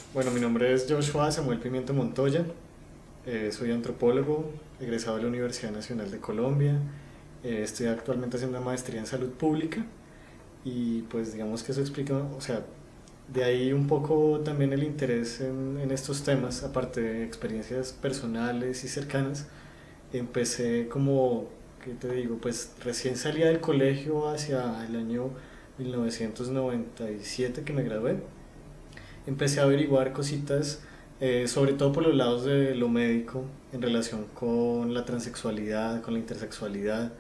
Bueno, mi nombre es Joshua Samuel Pimiento Montoya, soy antropólogo, egresado de la Universidad Nacional de Colombia, estoy actualmente haciendo una maestría en salud pública y pues digamos que eso explica, o sea, de ahí un poco también el interés en estos temas, aparte de experiencias personales y cercanas, empecé como, ¿qué te digo? Pues recién salía del colegio hacia el año 1997 que me gradué, empecé a averiguar cositas, sobre todo por los lados de lo médico, en relación con la transexualidad, con la intersexualidad,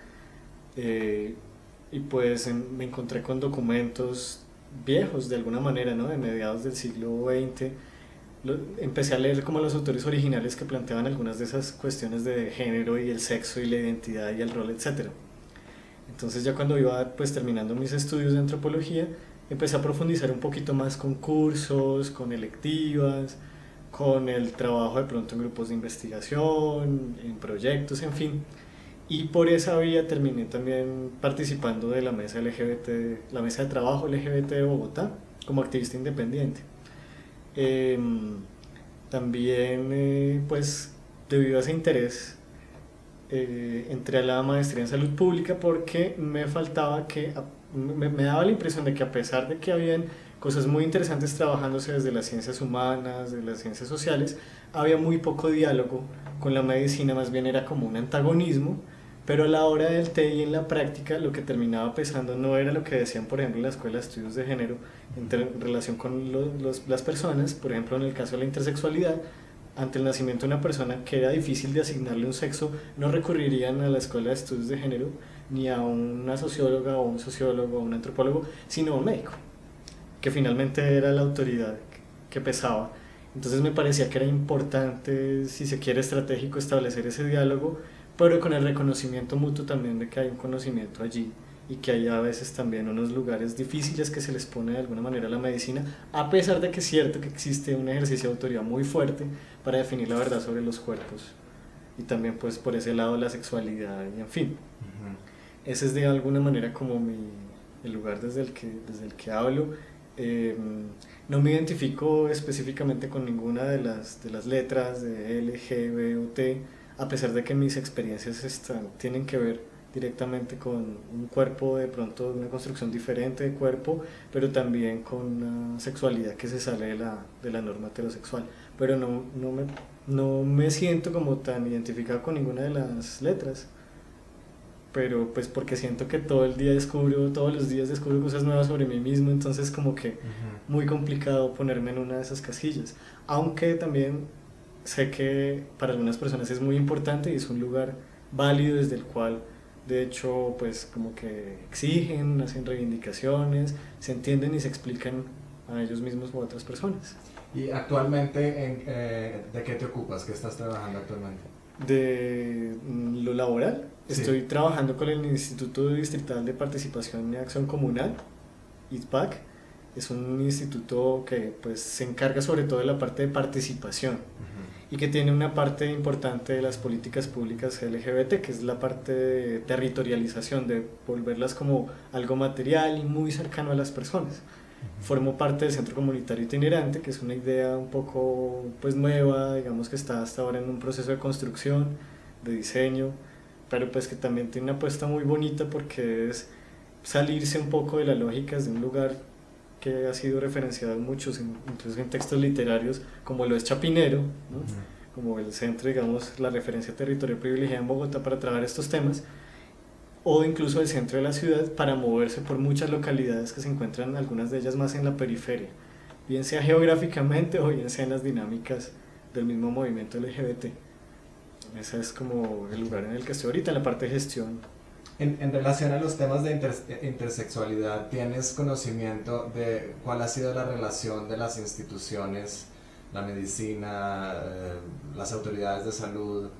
eh, y pues me encontré con documentos viejos de alguna manera, ¿no? De mediados del siglo XX. Empecé a leer como los autores originales que planteaban algunas de esas cuestiones de género y el sexo y la identidad y el rol, etcétera. Entonces ya cuando iba pues terminando mis estudios de antropología, empecé a profundizar un poquito más con cursos, con electivas, con el trabajo de pronto en grupos de investigación, en proyectos, en fin. Y por esa vía terminé también participando de la mesa LGBT, la mesa de trabajo LGBT de Bogotá, como activista independiente. Eh, También, pues, debido a ese interés, entré a la maestría en salud pública porque me faltaba me daba la impresión de que a pesar de que habían cosas muy interesantes trabajándose desde las ciencias humanas, de las ciencias sociales, había muy poco diálogo con la medicina, más bien era como un antagonismo, pero a la hora del té y en la práctica lo que terminaba pesando no era lo que decían, por ejemplo, en la Escuela de Estudios de Género en relación con las personas, por ejemplo, en el caso de la intersexualidad, ante el nacimiento de una persona que era difícil de asignarle un sexo, no recurrirían a la Escuela de Estudios de Género ni a una socióloga o un sociólogo o un antropólogo, sino a un médico, que finalmente era la autoridad que pesaba. Entonces me parecía que era importante, si se quiere estratégico, establecer ese diálogo, pero con el reconocimiento mutuo también de que hay un conocimiento allí y que hay a veces también unos lugares difíciles que se les pone de alguna manera a la medicina, a pesar de que es cierto que existe un ejercicio de autoridad muy fuerte para definir la verdad sobre los cuerpos y también pues por ese lado la sexualidad y en fin. Ujú. Ese es de alguna manera como el lugar desde el que hablo. Eh, no me identifico específicamente con ninguna de las letras de L, G, B o T, a pesar de que mis experiencias tienen que ver directamente con un cuerpo, de pronto una construcción diferente de cuerpo, pero también con una sexualidad que se sale de la norma heterosexual. Pero no me siento como tan identificado con ninguna de las letras, pero pues porque siento que todos los días descubro cosas nuevas sobre mí mismo, entonces como que Ujú. muy complicado ponerme en una de esas casillas. Aunque también sé que para algunas personas es muy importante y es un lugar válido desde el cual de hecho pues como que exigen, hacen reivindicaciones, se entienden y se explican a ellos mismos o a otras personas. Y actualmente, ¿de qué te ocupas? ¿Qué estás trabajando actualmente? De lo laboral, Sí. estoy trabajando con el Instituto Distrital de Participación y Acción Comunal, ITPAC. Es un instituto que pues, se encarga sobre todo de la parte de participación Ujú. y que tiene una parte importante de las políticas públicas LGBT, que es la parte de territorialización, de volverlas como algo material y muy cercano a las personas. Formo parte del Centro Comunitario Itinerante, que es una idea un poco pues nueva, digamos que está hasta ahora en un proceso de construcción, de diseño, pero pues que también tiene una apuesta muy bonita porque es salirse un poco de las lógicas de un lugar que ha sido referenciado en muchos, incluso en textos literarios, como lo es Chapinero, ¿no? Ujú. Como el centro, digamos, la referencia territorial privilegiada en Bogotá para trabajar estos temas, o incluso el centro de la ciudad para moverse por muchas localidades que se encuentran, algunas de ellas más en la periferia, bien sea geográficamente o bien sea en las dinámicas del mismo movimiento LGBT. Ese es como el lugar en el que estoy ahorita, en la parte de gestión. En relación a los temas de intersexualidad, ¿tienes conocimiento de cuál ha sido la relación de las instituciones, la medicina, las autoridades de salud,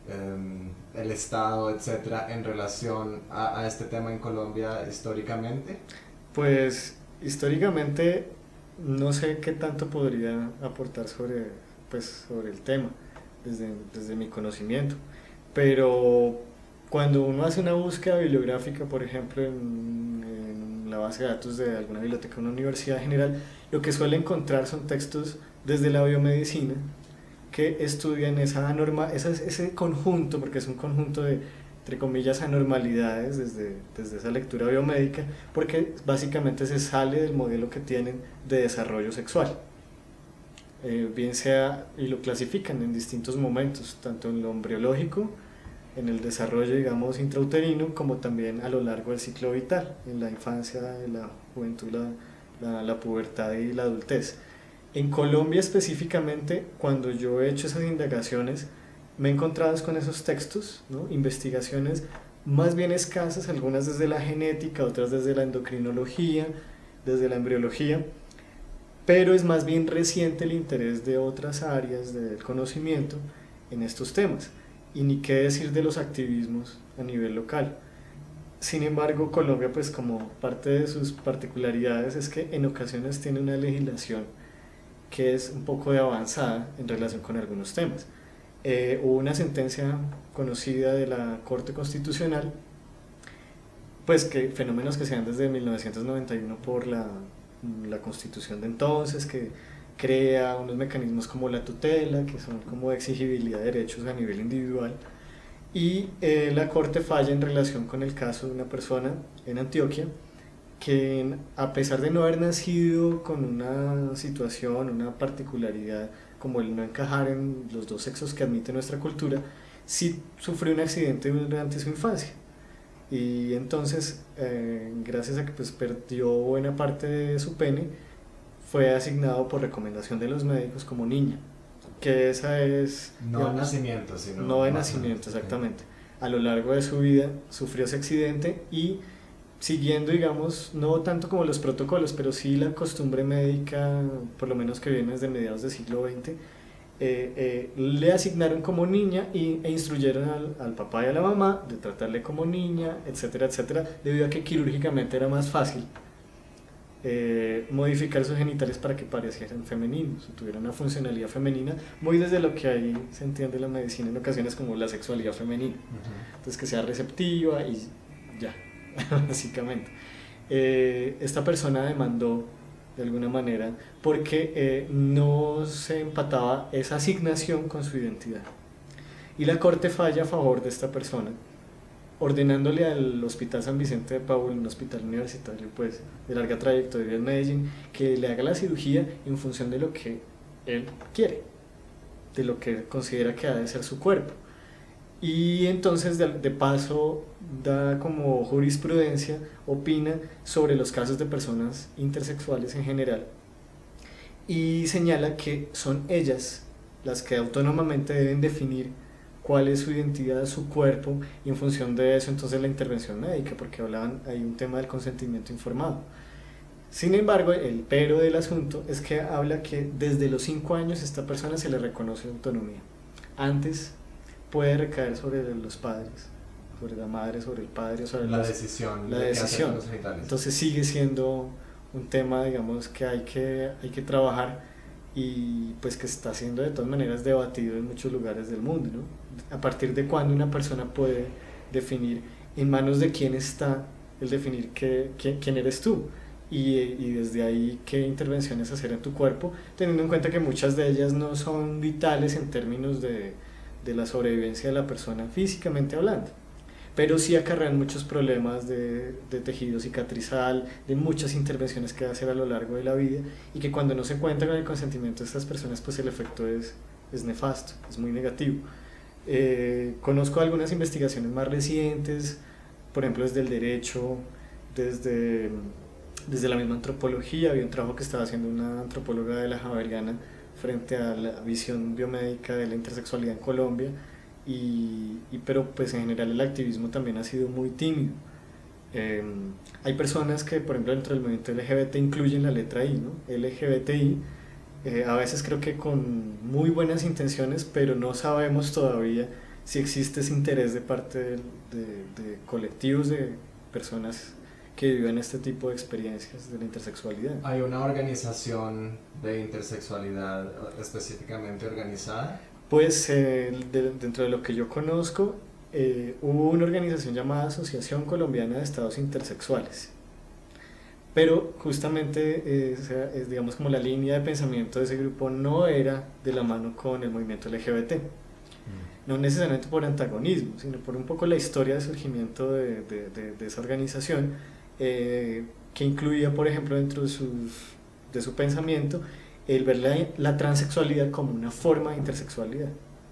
el Estado, etcétera, en relación a este tema en Colombia históricamente? Pues históricamente no sé qué tanto podría aportar sobre el tema desde mi conocimiento, pero cuando uno hace una búsqueda bibliográfica, por ejemplo, en la base de datos de alguna biblioteca de una universidad general, lo que suele encontrar son textos desde la biomedicina que estudian ese conjunto, porque es un conjunto de, entre comillas, anormalidades desde esa lectura biomédica, porque básicamente se sale del modelo que tienen de desarrollo sexual. Bien sea, y lo clasifican en distintos momentos, tanto en lo embriológico, en el desarrollo, digamos, intrauterino, como también a lo largo del ciclo vital, en la infancia, en la juventud, la pubertad y la adultez. En Colombia específicamente, cuando yo he hecho esas indagaciones, me he encontrado con esos textos, ¿no? Investigaciones más bien escasas, algunas desde la genética, otras desde la endocrinología, desde la embriología, pero es más bien reciente el interés de otras áreas del conocimiento en estos temas, y ni qué decir de los activismos a nivel local. Sin embargo, Colombia, pues como parte de sus particularidades es que en ocasiones tiene una legislación que es un poco de avanzada en relación con algunos temas. Hubo una sentencia conocida de la Corte Constitucional, pues que fenómenos que se dan desde 1991 por la Constitución de entonces, que crea unos mecanismos como la tutela, que son como de exigibilidad de derechos a nivel individual, y la Corte falla en relación con el caso de una persona en Antioquia que, a pesar de no haber nacido con una situación, una particularidad como el no encajar en los dos sexos que admite nuestra cultura, sí sufrió un accidente durante su infancia. Y entonces, gracias a que pues perdió buena parte de su pene, fue asignado por recomendación de los médicos como niña, que esa es... No digamos, de nacimiento, sino... no de nacimiento, exactamente. A lo largo de su vida sufrió ese accidente y, siguiendo, digamos, no tanto como los protocolos, pero sí la costumbre médica, por lo menos que viene desde mediados del siglo XX, le asignaron como niña e instruyeron al papá y a la mamá de tratarle como niña, etcétera, etcétera, debido a que quirúrgicamente era más fácil modificar sus genitales para que parecieran femeninos, tuvieran una funcionalidad femenina, muy desde lo que ahí se entiende la medicina en ocasiones como la sexualidad femenina. Entonces, que sea receptiva y ya, básicamente. Esta persona demandó de alguna manera porque no se empataba esa asignación con su identidad. Y la corte falla a favor de esta persona, ordenándole al Hospital San Vicente de Paúl, un hospital universitario pues de larga trayectoria en Medellín, que le haga la cirugía en función de lo que él quiere, de lo que considera que ha de ser su cuerpo. Y entonces de paso da como jurisprudencia, opina sobre los casos de personas intersexuales en general y señala que son ellas las que autónomamente deben definir cuál es su identidad, su cuerpo, y en función de eso entonces la intervención médica, porque hay un tema del consentimiento informado. Sin embargo, el pero del asunto es que habla que desde los 5 años a esta persona se le reconoce autonomía. Antes puede recaer sobre los padres, sobre la madre, sobre el padre, sobre la decisión. La decisión. Entonces sigue siendo un tema, digamos, que hay que trabajar, y pues que está siendo de todas maneras debatido en muchos lugares del mundo, ¿no? A partir de cuándo una persona puede definir, en manos de quién está el definir quién eres tú, y desde ahí qué intervenciones hacer en tu cuerpo, teniendo en cuenta que muchas de ellas no son vitales en términos de la sobrevivencia de la persona físicamente hablando, pero sí acarrean muchos problemas de tejido cicatrizal, de muchas intervenciones que hacer a lo largo de la vida, y que cuando no se cuenta con el consentimiento de estas personas, pues el efecto es nefasto, es muy negativo. Conozco algunas investigaciones más recientes, por ejemplo desde el derecho, desde la misma antropología. Había un trabajo que estaba haciendo una antropóloga de la Javeriana frente a la visión biomédica de la intersexualidad en Colombia, pero pues en general el activismo también ha sido muy tímido. Hay personas que, por ejemplo, dentro del movimiento LGBT incluyen la letra I, ¿no? LGBTI, a veces creo que con muy buenas intenciones, pero no sabemos todavía si existe ese interés de parte de colectivos de personas que viven este tipo de experiencias de la intersexualidad. ¿Hay una organización de intersexualidad específicamente organizada? Pues dentro de lo que yo conozco, hubo una organización llamada Asociación Colombiana de Estados Intersexuales. pero justamente es, digamos, como la línea de pensamiento de ese grupo no era de la mano con el movimiento LGBT, no necesariamente por antagonismo, sino por un poco la historia de surgimiento de esa organización, que incluía, por ejemplo, dentro de su pensamiento, el ver la transexualidad como una forma de intersexualidad.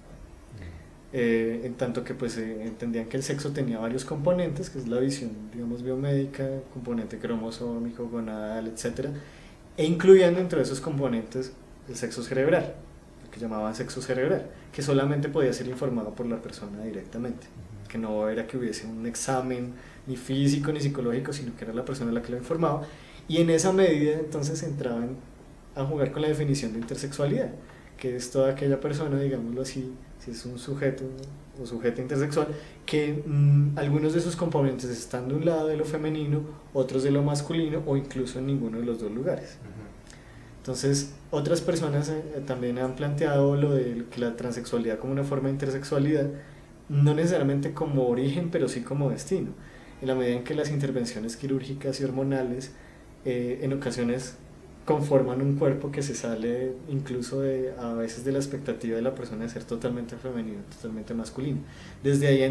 En tanto que pues entendían que el sexo tenía varios componentes, que es la visión, digamos, biomédica, componente cromosómico, gonadal, etcétera, e incluían dentro de esos componentes el sexo cerebral, lo que llamaban sexo cerebral, que solamente podía ser informado por la persona directamente, que no era que hubiese un examen ni físico ni psicológico, sino que era la persona la que lo informaba, y en esa medida entonces entraban a jugar con la definición de intersexualidad, que es toda aquella persona, digámoslo así, si es un sujeto o sujeta intersexual, que algunos de sus componentes están de un lado de lo femenino, otros de lo masculino o incluso en ninguno de los dos lugares. Entonces, otras personas también han planteado lo de que la transexualidad como una forma de intersexualidad, no necesariamente como origen, pero sí como destino, en la medida en que las intervenciones quirúrgicas y hormonales en ocasiones conforman un cuerpo que se sale incluso a veces de la expectativa de la persona de ser totalmente femenino, totalmente masculino. Desde ahí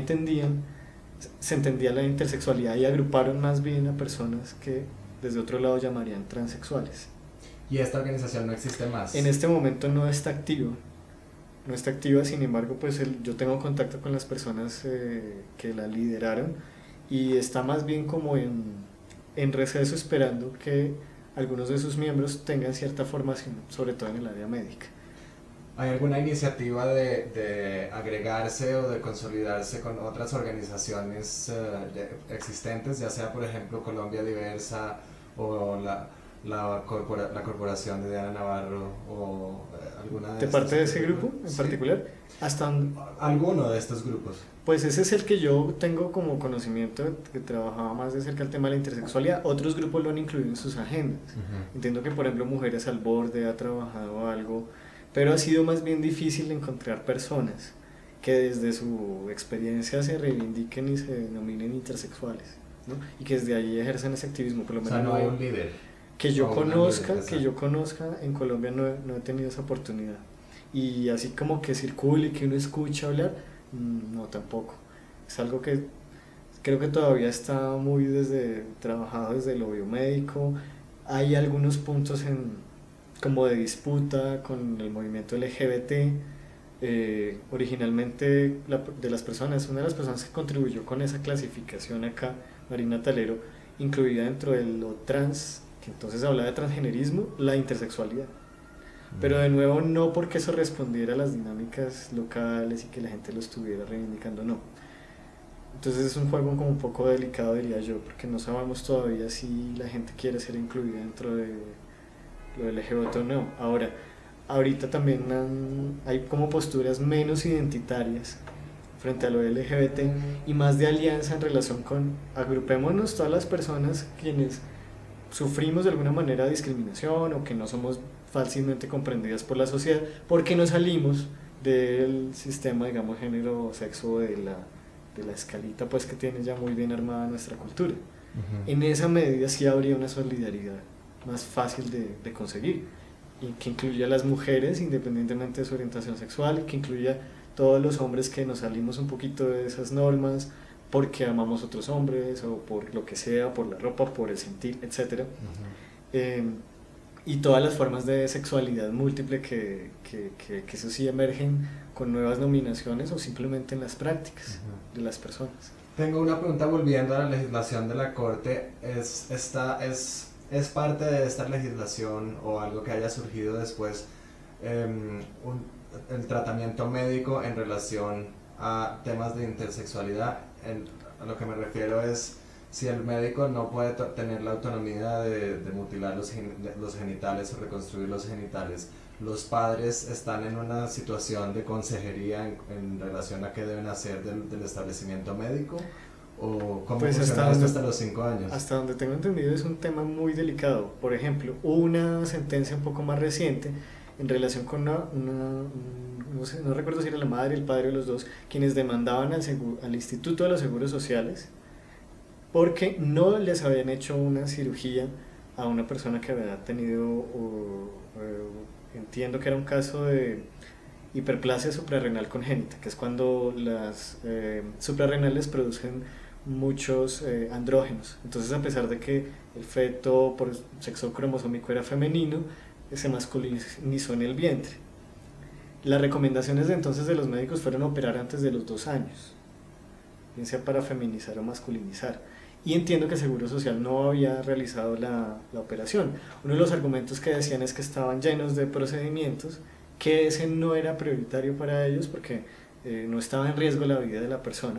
se entendía la intersexualidad y agruparon más bien a personas que desde otro lado llamarían transexuales. ¿Y esta organización no existe más? En este momento no está activa, no está activa, sin embargo pues yo tengo contacto con las personas que la lideraron y está más bien como en receso esperando que algunos de sus miembros tengan cierta formación, sobre todo en el área médica. ¿Hay alguna iniciativa de agregarse o de consolidarse con otras organizaciones existentes, ya sea por ejemplo Colombia Diversa o la corporación de Diana Navarro o alguna de parte de ese grupo en particular? Hasta alguno de estos grupos. Pues ese es el que yo tengo como conocimiento, que trabajaba más de cerca el tema de la intersexualidad. Otros grupos lo han incluido en sus agendas. Entiendo que por ejemplo Mujeres al Borde ha trabajado algo, pero ha sido más bien difícil encontrar personas que desde su experiencia se reivindiquen y se denominen intersexuales, ¿no? Y que desde ahí ejerzan ese activismo. Por lo menos o sea, no hay un líder. Que yo conozca en Colombia no he tenido esa oportunidad. Y así como que circule y que uno escucha hablar, no, tampoco. Es algo que creo que todavía está muy trabajado desde lo biomédico. Hay algunos puntos como de disputa con el movimiento LGBT. Originalmente de las personas, una de las personas que contribuyó con esa clasificación acá, Marina Talero, incluida dentro de lo trans, que entonces hablaba de transgenerismo, la intersexualidad. Pero de nuevo no porque eso respondiera a las dinámicas locales y que la gente lo estuviera reivindicando, no. Entonces es un juego como un poco delicado, diría yo, porque no sabemos todavía si la gente quiere ser incluida dentro de lo LGBT o no. Ahora, ahorita también hay como posturas menos identitarias frente a lo LGBT y más de alianza en relación con agrupémonos todas las personas quienes sufrimos de alguna manera discriminación o que no somos fácilmente comprendidas por la sociedad porque no salimos del sistema, digamos, género o sexo de la escalita pues que tiene ya muy bien armada nuestra cultura. En esa medida sí habría una solidaridad más fácil de conseguir y que incluya a las mujeres independientemente de su orientación sexual y que incluya todos los hombres que nos salimos un poquito de esas normas porque amamos a otros hombres o por lo que sea, por la ropa, por el sentir, etc. Y todas las formas de sexualidad múltiple que eso sí emergen con nuevas nominaciones o simplemente en las prácticas de las personas. Tengo una pregunta volviendo a la legislación de la Corte. ¿Es parte de esta legislación o algo que haya surgido después el tratamiento médico en relación a temas de intersexualidad? A lo que me refiero es si el médico no puede tener la autonomía de mutilar los genitales o reconstruir los genitales, los padres están en una situación de consejería en relación a qué deben hacer del establecimiento médico, o cómo pues funciona esto hasta los 5 años. Hasta donde tengo entendido es un tema muy delicado. Por ejemplo, hubo una sentencia un poco más reciente en relación con no recuerdo si era la madre y el padre de los dos, quienes demandaban al Instituto de los Seguros Sociales porque no les habían hecho una cirugía a una persona que había tenido, entiendo que era un caso de hiperplasia suprarrenal congénita, que es cuando las suprarrenales producen muchos andrógenos. Entonces, a pesar de que el feto por sexo cromosómico era femenino, se masculinizó en el vientre. Las recomendaciones de entonces de los médicos fueron operar antes de los 2 años, bien sea para feminizar o masculinizar. Y entiendo que Seguro Social no había realizado la operación. Uno de los argumentos que decían es que estaban llenos de procedimientos, que ese no era prioritario para ellos porque no estaba en riesgo la vida de la persona.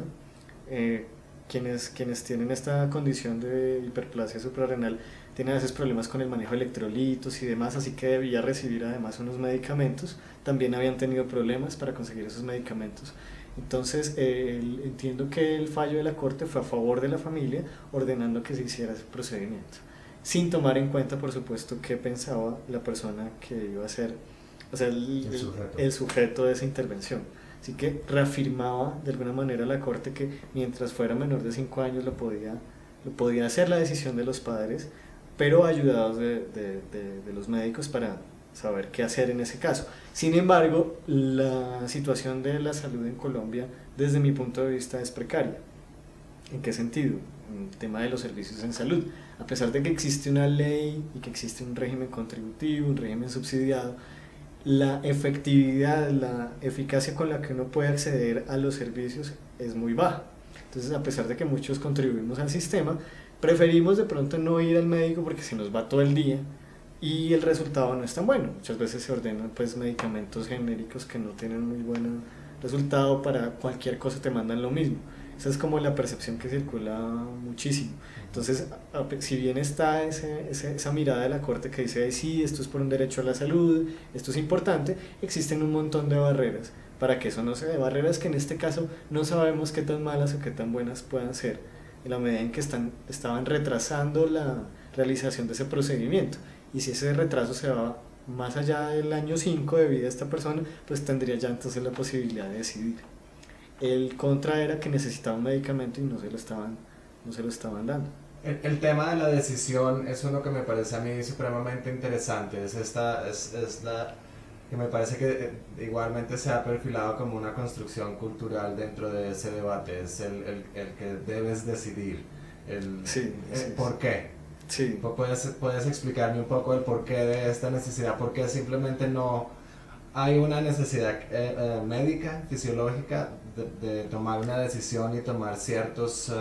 Quienes tienen esta condición de hiperplasia suprarrenal tienen a veces problemas con el manejo de electrolitos y demás, así que debía recibir además unos medicamentos. También habían tenido problemas para conseguir esos medicamentos. Entonces entiendo que el fallo de la Corte fue a favor de la familia, ordenando que se hiciera ese procedimiento, sin tomar en cuenta, por supuesto, qué pensaba la persona que iba a ser, o sea, el sujeto de esa intervención. Así que reafirmaba de alguna manera la Corte que mientras fuera menor de 5 años lo podía hacer la decisión de los padres, pero ayudados de los médicos para saber qué hacer en ese caso. Sin embargo, la situación de la salud en Colombia, desde mi punto de vista, es precaria. ¿En qué sentido? En el tema de los servicios en salud. A pesar de que existe una ley y que existe un régimen contributivo, un régimen subsidiado, la efectividad, la eficacia con la que uno puede acceder a los servicios es muy baja. Entonces, a pesar de que muchos contribuimos al sistema, preferimos de pronto no ir al médico porque se nos va todo el día y el resultado no es tan bueno. Muchas veces se ordenan pues medicamentos genéricos que no tienen muy buen resultado, para cualquier cosa te mandan lo mismo. Esa es como la percepción que circula muchísimo. Entonces, si bien está esa mirada de la Corte que dice, sí, esto es por un derecho a la salud, esto es importante, existen un montón de barreras para que eso no se dé. Barreras que en este caso no sabemos qué tan malas o qué tan buenas puedan ser, en la medida en que estaban retrasando la realización de ese procedimiento. Y si ese retraso se va más allá del año 5 de vida de esta persona, pues tendría ya entonces la posibilidad de decidir. El contra era que necesitaba un medicamento y no se lo estaban dando. El tema de la decisión es uno que me parece a mí supremamente interesante. Es la que me parece que igualmente se ha perfilado como una construcción cultural dentro de ese debate. Es el que debes decidir. Sí, ¿Por qué? Sí. ¿Puedes explicarme un poco el porqué de esta necesidad? ¿Por qué simplemente no hay una necesidad médica, fisiológica, de tomar una decisión y tomar ciertos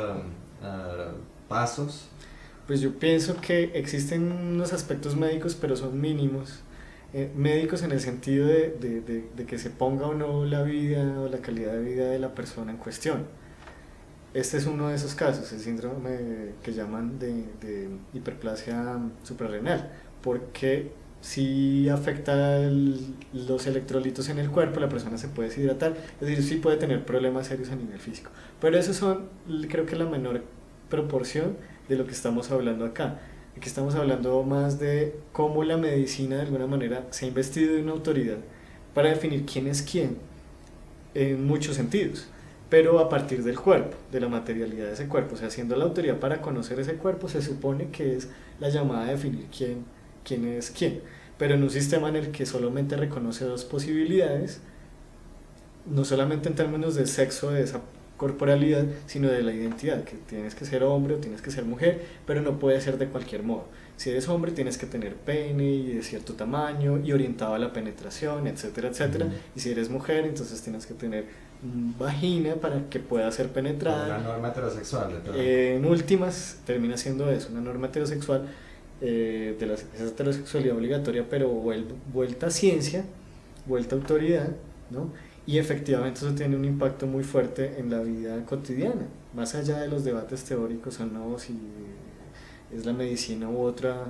pasos? Pues yo pienso que existen unos aspectos médicos, pero son mínimos. Médicos en el sentido de que se ponga o no la vida o la calidad de vida de la persona en cuestión. Este es uno de esos casos, el síndrome que llaman de hiperplasia suprarrenal, porque si afecta los electrolitos en el cuerpo, la persona se puede deshidratar, es decir, sí puede tener problemas serios a nivel físico. Pero esos son, creo que la menor proporción de lo que estamos hablando acá. Aquí estamos hablando más de cómo la medicina de alguna manera se ha investido de una autoridad para definir quién es quién en muchos sentidos, pero a partir del cuerpo, de la materialidad de ese cuerpo. O sea, siendo la autoridad para conocer ese cuerpo, se supone que es la llamada a definir quién es quién, pero en un sistema en el que solamente reconoce 2 posibilidades, no solamente en términos de sexo de esa corporalidad, sino de la identidad, que tienes que ser hombre o tienes que ser mujer, pero no puede ser de cualquier modo. Si eres hombre tienes que tener pene y de cierto tamaño y orientado a la penetración, etcétera, etcétera. Y si eres mujer, entonces tienes que tener vagina para que pueda ser penetrada. Una norma heterosexual. En últimas termina siendo eso, una norma heterosexual, de esa heterosexualidad obligatoria, pero vuelta a ciencia, vuelta a autoridad, ¿no? Y efectivamente eso tiene un impacto muy fuerte en la vida cotidiana, más allá de los debates teóricos o no, si es la medicina u otro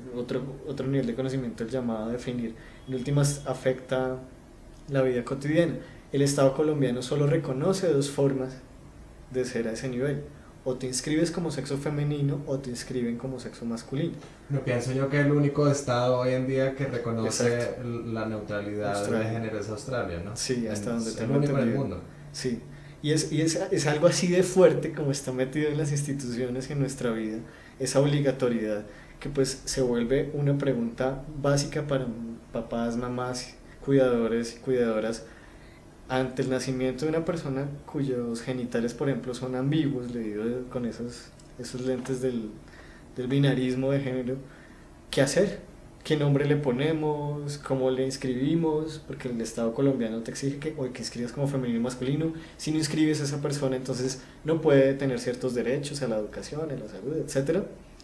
nivel de conocimiento el llamado a definir. En últimas afecta la vida cotidiana. El Estado colombiano solo reconoce 2 formas de ser a ese nivel: o te inscribes como sexo femenino o te inscriben como sexo masculino. No, pienso yo que el único estado hoy en día que reconoce Exacto. La neutralidad de género es Australia, ¿no? Sí, hasta donde tengo entendido. El único del mundo. Sí, y es algo así de fuerte como está metido en las instituciones y en nuestra vida, esa obligatoriedad, que pues se vuelve una pregunta básica para papás, mamás, cuidadores y cuidadoras ante el nacimiento de una persona cuyos genitales, por ejemplo, son ambiguos, leído con esos lentes del binarismo de género. ¿Qué hacer? ¿Qué nombre le ponemos? ¿Cómo le inscribimos? Porque el Estado colombiano te exige que inscribas como femenino y masculino. Si no inscribes a esa persona, entonces no puede tener ciertos derechos a la educación, a la salud, etcétera.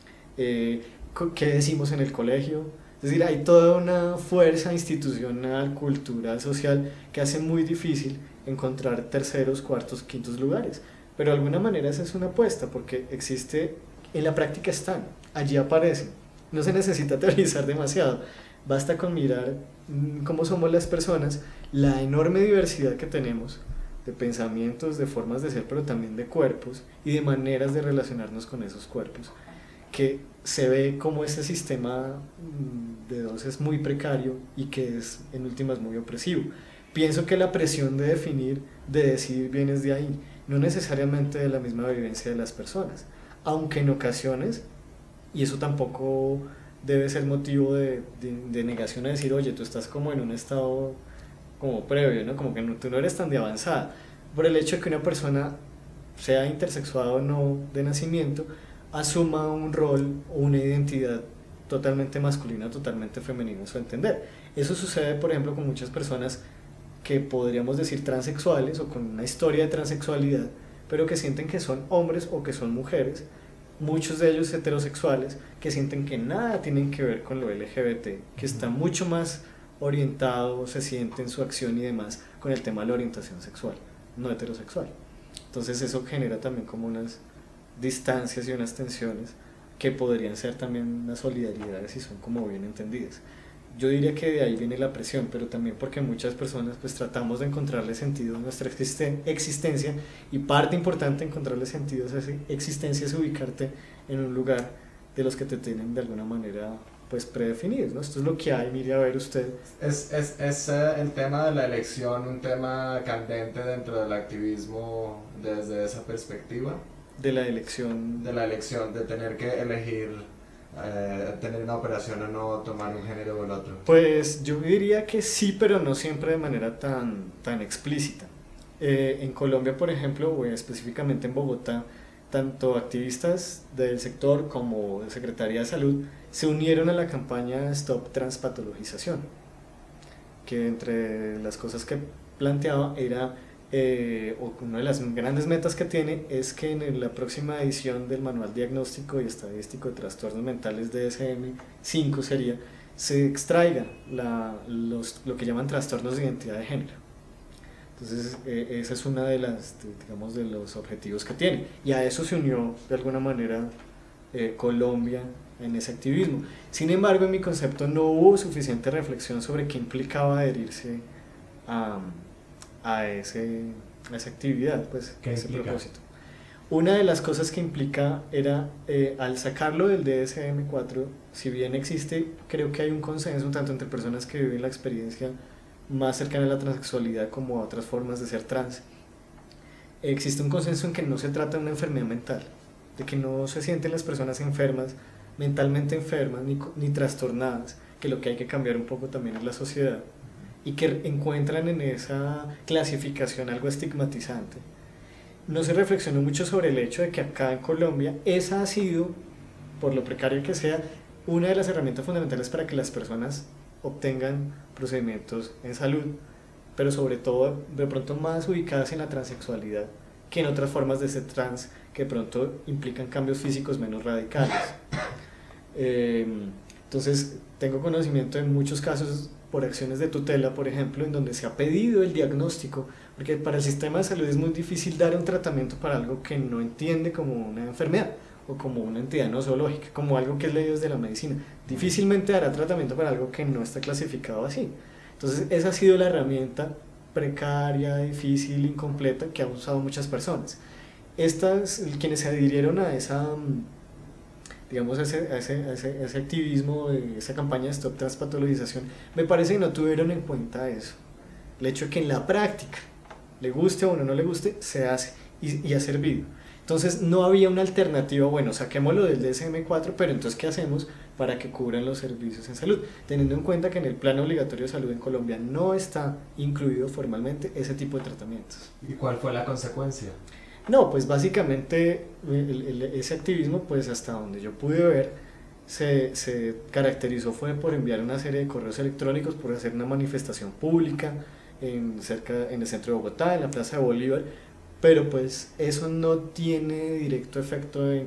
¿Qué decimos en el colegio? Es decir, hay toda una fuerza institucional, cultural, social que hace muy difícil encontrar terceros, cuartos, quintos lugares. Pero de alguna manera esa es una apuesta, porque existe, en la práctica están, allí aparecen. No se necesita teorizar demasiado, basta con mirar cómo somos las personas, la enorme diversidad que tenemos de pensamientos, de formas de ser, pero también de cuerpos y de maneras de relacionarnos con esos cuerpos, que se ve como ese sistema de dos es muy precario y que es en últimas muy opresivo. Pienso que la presión de definir, de decidir viene de ahí, no necesariamente de la misma vivencia de las personas, aunque en ocasiones, y eso tampoco debe ser motivo de negación a decir, oye, tú estás como en un estado como previo, ¿no? Como que tú no eres tan de avanzada, por el hecho de que una persona sea intersexuada o no de nacimiento, asuma un rol o una identidad totalmente masculina, totalmente femenina a su entender. Eso sucede, por ejemplo, con muchas personas que podríamos decir transexuales o con una historia de transexualidad, pero que sienten que son hombres o que son mujeres, muchos de ellos heterosexuales, que sienten que nada tienen que ver con lo LGBT, que está mucho más orientado, se siente en su acción y demás con el tema de la orientación sexual, no heterosexual. Entonces eso genera también como unas distancias y unas tensiones que podrían ser también unas solidaridades si son como bien entendidas. Yo diría que de ahí viene la presión, pero también porque muchas personas pues tratamos de encontrarle sentido a nuestra existencia, y parte importante de encontrarle sentido a esa existencia es ubicarte en un lugar de los que te tienen de alguna manera pues predefinidos, ¿no? Esto es lo que hay, mire a ver usted. Es el tema de la elección un tema candente dentro del activismo desde esa perspectiva? De la elección. De la elección, de tener que elegir, tener una operación o no, tomar un género o el otro. Pues yo diría que sí, pero no siempre de manera tan explícita. En Colombia, por ejemplo, o específicamente en Bogotá, tanto activistas del sector como de Secretaría de Salud se unieron a la campaña Stop Transpatologización, que entre las cosas que planteaba era, o una de las grandes metas que tiene es que en la próxima edición del Manual Diagnóstico y Estadístico de Trastornos Mentales DSM-5 sería, se extraiga lo que llaman trastornos de identidad de género. Entonces esa es una de las, digamos, de los objetivos que tiene, y a eso se unió de alguna manera Colombia en ese activismo. Sin embargo, en mi concepto no hubo suficiente reflexión sobre qué implicaba adherirse a, a esa actividad, pues, a ese propósito. Una de las cosas que implica era, al sacarlo del DSM-4, si bien existe, creo que hay un consenso tanto entre personas que viven la experiencia más cercana a la transexualidad como a otras formas de ser trans, existe un consenso en que no se trata de una enfermedad mental, de que no se sienten las personas enfermas, mentalmente enfermas ni trastornadas, que lo que hay que cambiar un poco también es la sociedad, y que encuentran en esa clasificación algo estigmatizante. No se reflexionó mucho sobre el hecho de que acá en Colombia esa ha sido, por lo precaria que sea, una de las herramientas fundamentales para que las personas obtengan procedimientos en salud, pero sobre todo de pronto más ubicadas en la transexualidad que en otras formas de ser trans que de pronto implican cambios físicos menos radicales. Entonces tengo conocimiento de muchos casos por acciones de tutela, por ejemplo, en donde se ha pedido el diagnóstico, porque para el sistema de salud es muy difícil dar un tratamiento para algo que no entiende como una enfermedad o como una entidad no zoológica, como algo que es leído desde la medicina. Difícilmente dará tratamiento para algo que no está clasificado así. Entonces esa ha sido la herramienta precaria, difícil, incompleta que han usado muchas personas. Quienes se adhirieron a esa, digamos, a ese activismo, esa campaña de Stop Transpatologización, me parece que no tuvieron en cuenta eso. El hecho de que en la práctica, le guste o no le guste, se hace y ha servido. Entonces no había una alternativa, bueno, saquémoslo del DSM-4, pero entonces ¿qué hacemos para que cubran los servicios en salud, teniendo en cuenta que en el Plan Obligatorio de Salud en Colombia no está incluido formalmente ese tipo de tratamientos. ¿Y cuál fue la consecuencia? No, pues básicamente ese activismo, pues hasta donde yo pude ver, se caracterizó fue por enviar una serie de correos electrónicos, por hacer una manifestación pública en el centro de Bogotá, en la Plaza de Bolívar, pero pues eso no tiene directo efecto en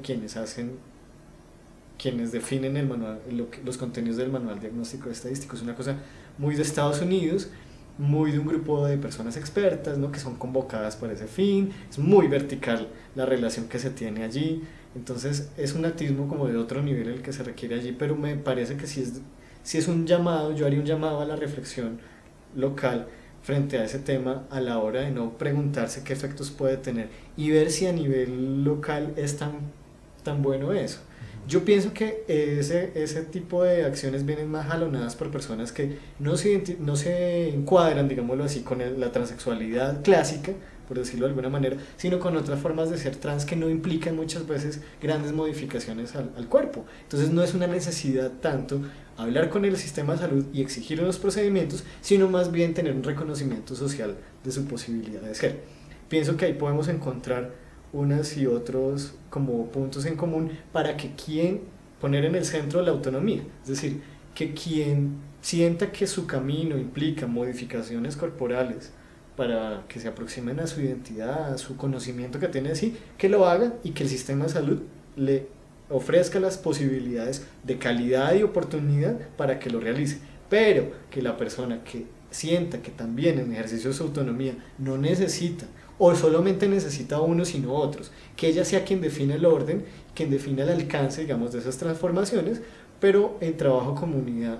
quienes definen el manual, los contenidos del manual diagnóstico estadístico. Es una cosa muy de Estados Unidos, muy de un grupo de personas expertas, ¿no?, que son convocadas para ese fin. Es muy vertical la relación que se tiene allí, entonces es un activismo como de otro nivel el que se requiere allí, pero me parece que si es un llamado, yo haría un llamado a la reflexión local frente a ese tema, a la hora de no preguntarse qué efectos puede tener y ver si a nivel local es tan bueno eso. Yo pienso que ese tipo de acciones vienen más jalonadas por personas que no se encuadran, digámoslo así, con la transexualidad clásica, por decirlo de alguna manera, sino con otras formas de ser trans que no implican muchas veces grandes modificaciones al cuerpo. Entonces no es una necesidad tanto hablar con el sistema de salud y exigir unos procedimientos, sino más bien tener un reconocimiento social de su posibilidad de ser. Pienso que ahí podemos encontrar unas y otros como puntos en común para que poner en el centro la autonomía, es decir, que quien sienta que su camino implica modificaciones corporales para que se aproximen a su identidad, a su conocimiento que tiene de sí, que lo haga y que el sistema de salud le ofrezca las posibilidades de calidad y oportunidad para que lo realice, pero que la persona que sienta que también en ejercicio de su autonomía no necesita o solamente necesita unos y no otros, que ella sea quien define el orden, quien define el alcance, digamos, de esas transformaciones, pero en trabajo comunidad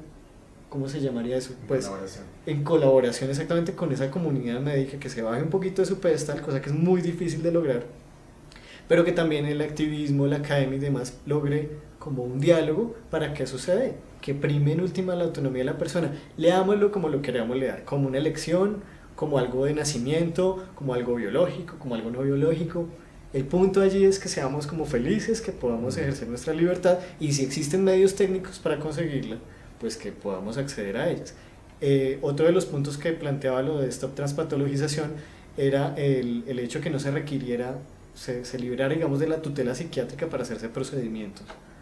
¿cómo se llamaría eso? Pues en colaboración exactamente con esa comunidad médica, que se baje un poquito de su pedestal, cosa que es muy difícil de lograr, pero que también el activismo, la academia y demás logre como un diálogo para que eso se dé, que prime en última la autonomía de la persona, leámoslo como lo queramos leer, como una elección, como algo de nacimiento, como algo biológico, como algo no biológico. El punto allí es que seamos como felices, que podamos ejercer nuestra libertad y si existen medios técnicos para conseguirla, pues que podamos acceder a ellas. Otro de los puntos que planteaba lo de Stop Transpatologización era el hecho que no se requiriera, se liberara, digamos, de la tutela psiquiátrica para hacerse procedimientos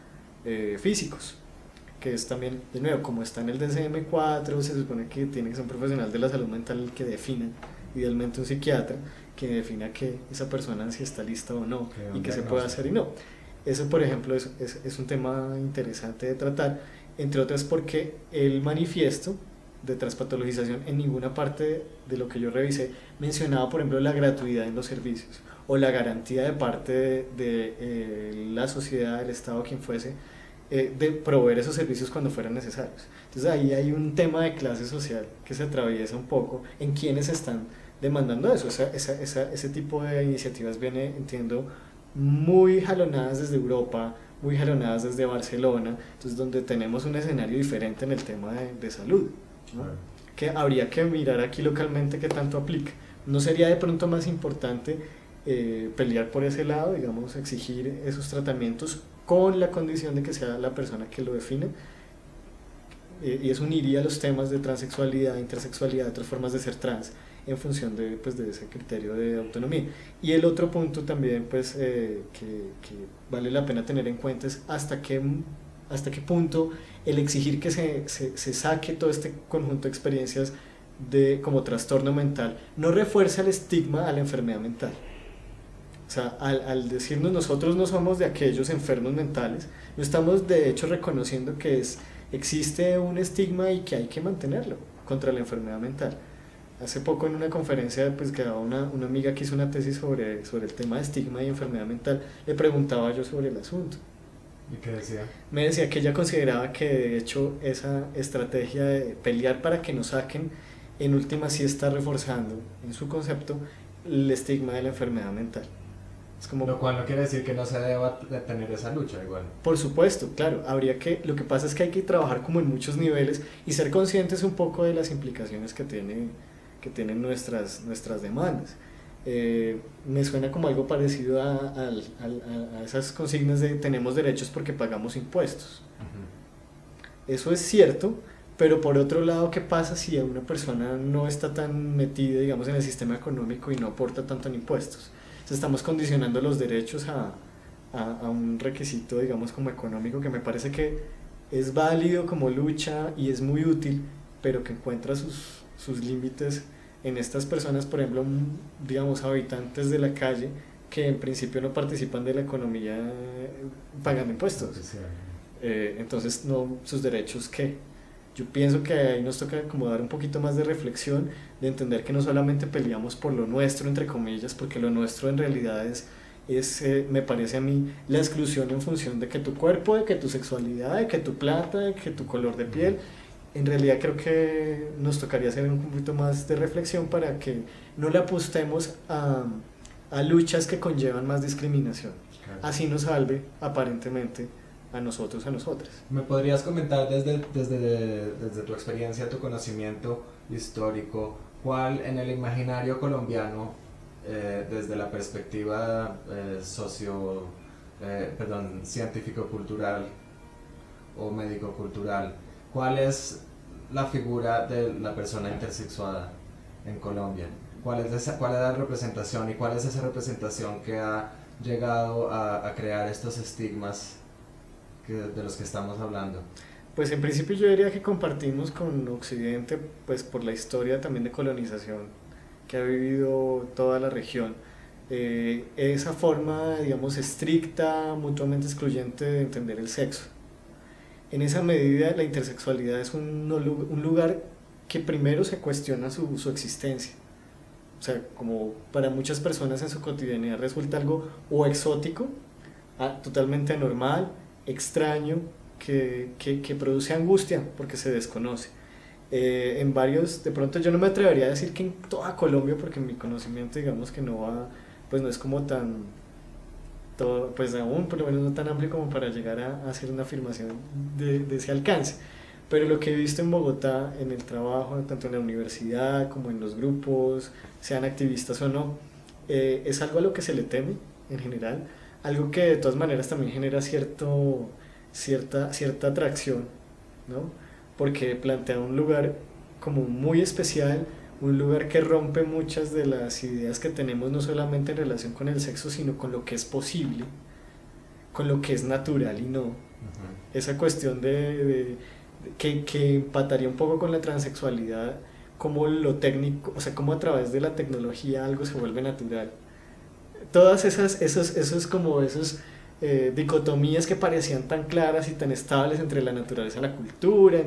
físicos, que es también, de nuevo, como está en el DSM-4, se supone que tiene que ser un profesional de la salud mental el que defina, idealmente un psiquiatra, que defina que esa persona si está lista o no, y qué se puede hacer y no. Eso, por ejemplo, es un tema interesante de tratar, entre otras porque el manifiesto de transpatologización en ninguna parte de lo que yo revisé mencionaba, por ejemplo, la gratuidad en los servicios o la garantía de parte de la sociedad, del Estado, quien fuese, de proveer esos servicios cuando fueran necesarios. Entonces ahí hay un tema de clase social que se atraviesa un poco en quienes están demandando eso. Ese tipo de iniciativas viene, entiendo, muy jalonadas desde Europa, muy jalonadas desde Barcelona, entonces donde tenemos un escenario diferente en el tema de salud, ¿no? Que habría que mirar aquí localmente qué tanto aplica. ¿No sería de pronto más importante pelear por ese lado, digamos, exigir esos tratamientos con la condición de que sea la persona que lo define? Y eso uniría los temas de transexualidad, intersexualidad, otras formas de ser trans, en función de ese criterio de autonomía. Y el otro punto también, pues, que vale la pena tener en cuenta es hasta qué punto el exigir que se saque todo este conjunto de experiencias como trastorno mental no refuerza el estigma a la enfermedad mental. O sea, al decirnos nosotros no somos de aquellos enfermos mentales, no estamos de hecho reconociendo que existe un estigma y que hay que mantenerlo contra la enfermedad mental. Hace poco en una conferencia pues, que daba una amiga que hizo una tesis sobre el tema de estigma y enfermedad mental, le preguntaba yo sobre el asunto. ¿Y qué decía? Me decía que ella consideraba que de hecho esa estrategia de pelear para que nos saquen, en última sí está reforzando en su concepto el estigma de la enfermedad mental. Es como, lo cual no quiere decir que no se deba detener esa lucha igual. Por supuesto, claro, lo que pasa es que hay que trabajar como en muchos niveles y ser conscientes un poco de las implicaciones que tienen nuestras demandas. Me suena como algo parecido a esas consignas de tenemos derechos porque pagamos impuestos. Eso es cierto, pero por otro lado, ¿qué pasa si una persona no está tan metida, digamos, en el sistema económico y no aporta tanto en impuestos? Entonces estamos condicionando los derechos a un requisito, digamos, como económico, que me parece que es válido como lucha y es muy útil, pero que encuentra sus límites en estas personas, por ejemplo, digamos, habitantes de la calle, que en principio no participan de la economía pagando impuestos. Entonces, no, sus derechos, ¿qué? Yo pienso que ahí nos toca como dar un poquito más de reflexión, de entender que no solamente peleamos por lo nuestro, entre comillas, porque lo nuestro en realidad me parece a mí, la exclusión en función de que tu cuerpo, de que tu sexualidad, de que tu plata, de que tu color de piel. En realidad creo que nos tocaría hacer un poquito más de reflexión para que no le apostemos a luchas que conllevan más discriminación. Claro. Así nos salve, aparentemente, a nosotros, a nosotras. ¿Me podrías comentar desde tu experiencia, tu conocimiento histórico, cuál en el imaginario colombiano, desde la perspectiva científico-cultural o médico-cultural, cuál es la figura de la persona intersexuada en Colombia? ¿Cuál es la representación y cuál es esa representación que ha llegado a crear estos estigmas de los que estamos hablando? Pues en principio yo diría que compartimos con Occidente, pues por la historia también de colonización que ha vivido toda la región, esa forma, digamos, estricta, mutuamente excluyente de entender el sexo. En esa medida la intersexualidad es un lugar que primero se cuestiona su existencia. O sea, como para muchas personas en su cotidianidad resulta algo o exótico, totalmente anormal, extraño, que produce angustia porque se desconoce. En varios, de pronto yo no me atrevería a decir que en toda Colombia, porque mi conocimiento digamos que no va, pues no es como tan, todo, pues aún por lo menos no tan amplio como para llegar a hacer una afirmación de ese alcance. Pero lo que he visto en Bogotá, en el trabajo, tanto en la universidad como en los grupos, sean activistas o no, es algo a lo que se le teme en general, algo que de todas maneras también genera cierta atracción, ¿no? Porque plantea un lugar como muy especial, un lugar que rompe muchas de las ideas que tenemos no solamente en relación con el sexo, sino con lo que es posible, con lo que es natural y no. Uh-huh. Esa cuestión que empataría un poco con la transexualidad, como lo técnico, o sea, como a través de la tecnología algo se vuelve natural. Todas esos dicotomías que parecían tan claras y tan estables entre la naturaleza y la cultura,